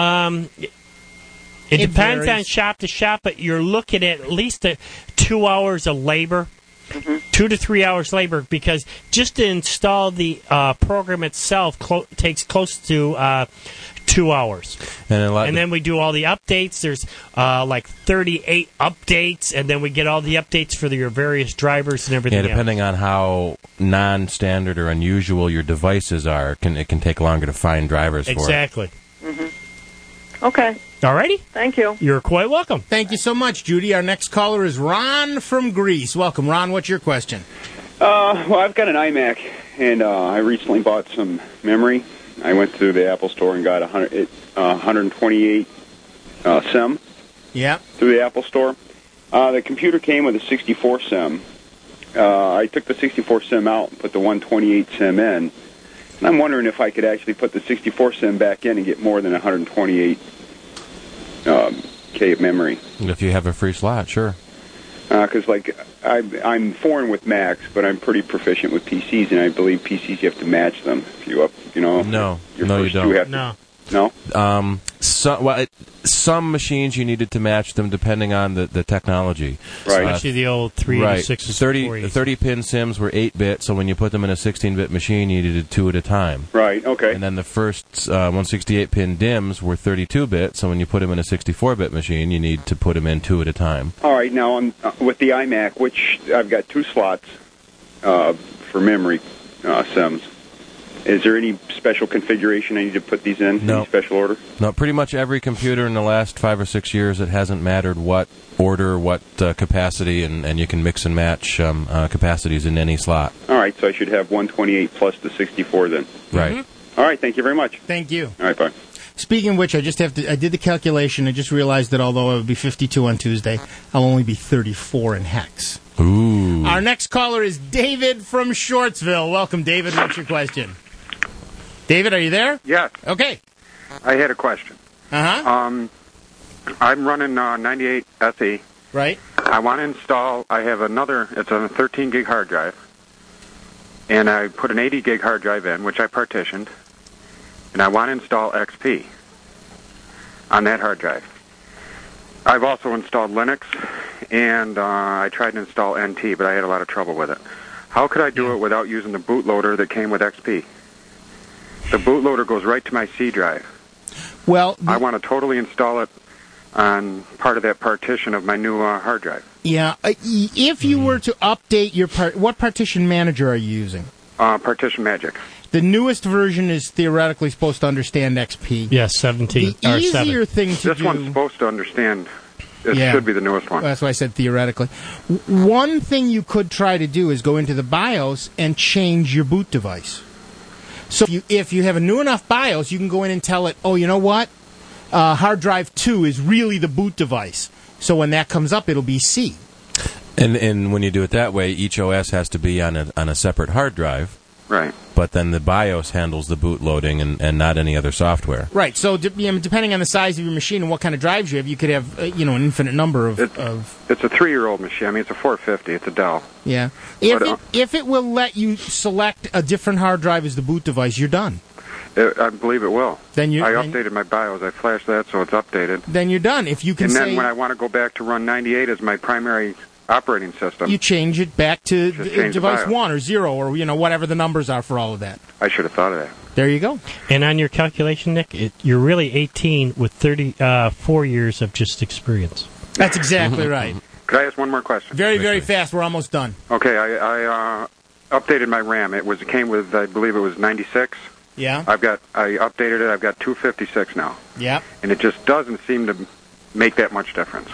It depends on shop to shop, but you're looking at least 2 hours of labor. 2 to 3 hours labor, because just to install the program itself takes close to 2 hours. And then we do all the updates. There's like 38 updates, and then we get all the updates for your various drivers and everything. Yeah, depending on how non-standard or unusual your devices are, it can take longer to find drivers for it. Exactly. Okay. Alrighty. Thank you. You're quite welcome. Thank you so much, Judy. Our next caller is Ron from Greece. Welcome, Ron. What's your question? Well, I've got an iMac, and I recently bought some memory. I went to the Apple Store and got 128 SIM. Yeah. Through the Apple Store. The computer came with a 64 SIM. I took the 64 SIM out and put the 128 SIM in. And I'm wondering if I could actually put the 64 SIM back in and get more than 128 K of memory. If you have a free slot, sure. Because I'm foreign with Macs, but I'm pretty proficient with PCs, and I believe PCs you have to match them. If you No, your no, first you two don't. have No. No. Some machines you needed to match them depending on the technology. Right. Especially the old 386 30-pin SIMs were 8-bit, so when you put them in a 16-bit machine, you needed 2 at a time. Right, okay. And then the first 168-pin DIMMs were 32-bit, so when you put them in a 64-bit machine, you need to put them in 2 at a time. All right, now with the iMac, which I've got 2 slots for memory SIMs. Is there any special configuration I need to put these in? No. Any special order? No, pretty much every computer in the last 5 or 6 years, it hasn't mattered what order, what capacity, and you can mix and match capacities in any slot. All right, so I should have 128 plus the 64 then. Right. Mm-hmm. All right, thank you very much. Thank you. All right, bye. Speaking of which, I did the calculation. I just realized that although I would be 52 on Tuesday, I'll only be 34 in hex. Ooh. Our next caller is David from Shortsville. Welcome, David. What's your question? David, are you there? Yes. Okay. I had a question. Uh-huh. I'm running 98 SE. Right. I want to install, it's a 13 gig hard drive. And I put an 80 gig hard drive in, which I partitioned. And I want to install XP on that hard drive. I've also installed Linux, and I tried to install NT, but I had a lot of trouble with it. How could I do it without using the bootloader that came with XP? The bootloader goes right to my C drive. Well, I want to totally install it on part of that partition of my new hard drive. Yeah. If you were to update your what partition manager are you using? Partition Magic. The newest version is theoretically supposed to understand XP. Yes, 17 The or easier 7. thing to This do. one's supposed to understand. It Yeah. should be the newest one. Well, that's why I said theoretically. One thing you could try to do is go into the BIOS and change your boot device. So if you have a new enough BIOS, you can go in and tell it, oh, you know what? Hard drive 2 is really the boot device. So when that comes up, it'll be C. And when you do it that way, each OS has to be on a separate hard drive. Right. But then the BIOS handles the boot loading and not any other software. Right. So depending on the size of your machine and what kind of drives you have, you could have an infinite number of. It's a 3-year-old machine. I mean, it's a 450. It's a Dell. Yeah. If it will let you select a different hard drive as the boot device, you're done. I believe it will. I updated my BIOS. I flashed that, so it's updated. Then you're done. If you can. And then when I want to go back to run 98 as my primary operating system, you change it back to device BIOS. 1 or 0 or whatever the numbers are for all of that. I should have thought of that. There you go. And on your calculation, Nick, you're really 18 with 34 years of just experience. That's exactly right. Could I ask one more question? Very, very fast. We're almost done. Okay, I updated my RAM. It came with, I believe it was 96. Yeah. I updated it. I've got 256 now. Yeah. And it just doesn't seem to make that much difference.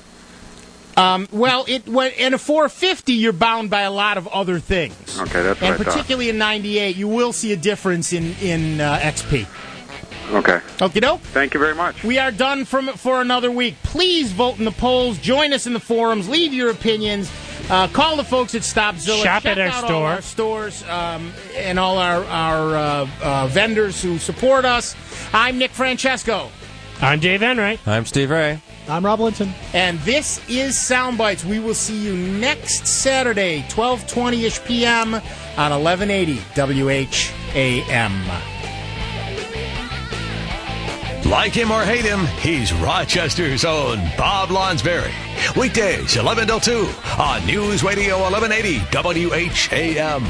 In a 450, you're bound by a lot of other things. Okay, that's what I And particularly in 98, you will see a difference in XP. Okay. Okie doke. Thank you very much. We are done for another week. Please vote in the polls. Join us in the forums. Leave your opinions. Call the folks at Stopzilla. Shop Check at our out store. all our stores and all our vendors who support us. I'm Nick Francesco. I'm Dave Enright. I'm Steve Ray. I'm Rob Linton. And this is Soundbites. We will see you next Saturday, 12:20-ish p.m. on 1180 WHAM. Like him or hate him, he's Rochester's own Bob Lonsberry. Weekdays, 11 till 2 on News Radio 1180 WHAM.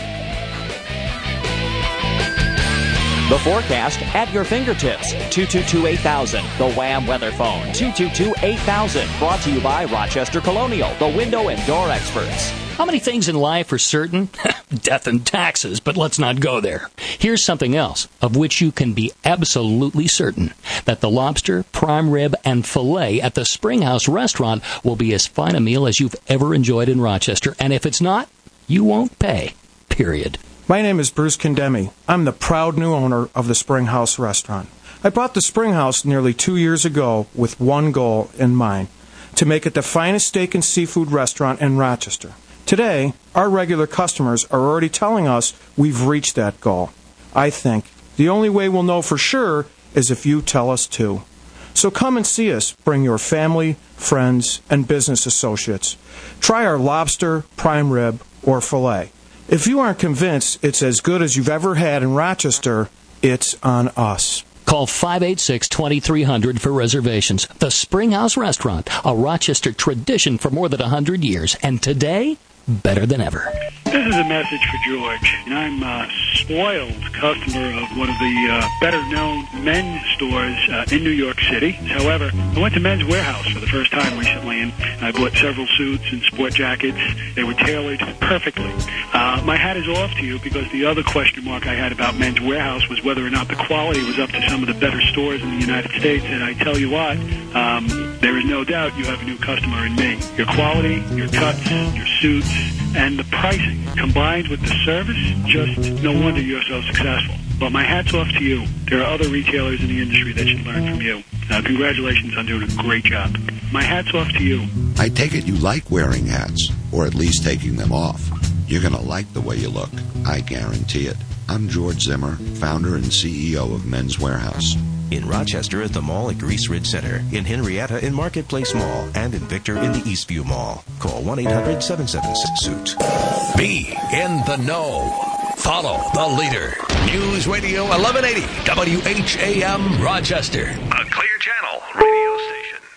The forecast at your fingertips. 222-8000. The Wham weather phone. 222-8000. Brought to you by Rochester Colonial, the window and door experts. How many things in life are certain? Death and taxes, but let's not go there. Here's something else of which you can be absolutely certain. That the lobster, prime rib, and filet at the Springhouse restaurant will be as fine a meal as you've ever enjoyed in Rochester. And if it's not, you won't pay. Period. My name is Bruce Condemi. I'm the proud new owner of the Springhouse restaurant. I bought the Springhouse nearly 2 years ago with one goal in mind, to make it the finest steak and seafood restaurant in Rochester. Today, our regular customers are already telling us we've reached that goal. I think the only way we'll know for sure is if you tell us to. So come and see us. Bring your family, friends, and business associates. Try our lobster, prime rib, or filet. If you aren't convinced it's as good as you've ever had in Rochester, it's on us. Call 586-2300 for reservations. The Springhouse Restaurant, a Rochester tradition for more than 100 years, and today, better than ever. This is a message for George. I'm a spoiled customer of one of the better-known men's stores in New York City. However, I went to Men's Warehouse for the first time recently, and I bought several suits and sport jackets. They were tailored perfectly. My hat is off to you because the other question mark I had about Men's Warehouse was whether or not the quality was up to some of the better stores in the United States. And I tell you what, there is no doubt you have a new customer in me. Your quality, your cuts, your suits, and the pricing combined with the service, just no wonder you're so successful. But my hat's off to you. There are other retailers in the industry that should learn from you. Congratulations on doing a great job. My hat's off to you. I take it you like wearing hats, or at least taking them off. You're going to like the way you look. I guarantee it. I'm George Zimmer, founder and CEO of Men's Warehouse. In Rochester at the mall at Grease Ridge Center, in Henrietta in Marketplace Mall, and in Victor in the Eastview Mall. Call 1-800-776-SUIT. Be in the know. Follow the leader. News Radio 1180 WHAM Rochester. A Clear Channel radio station.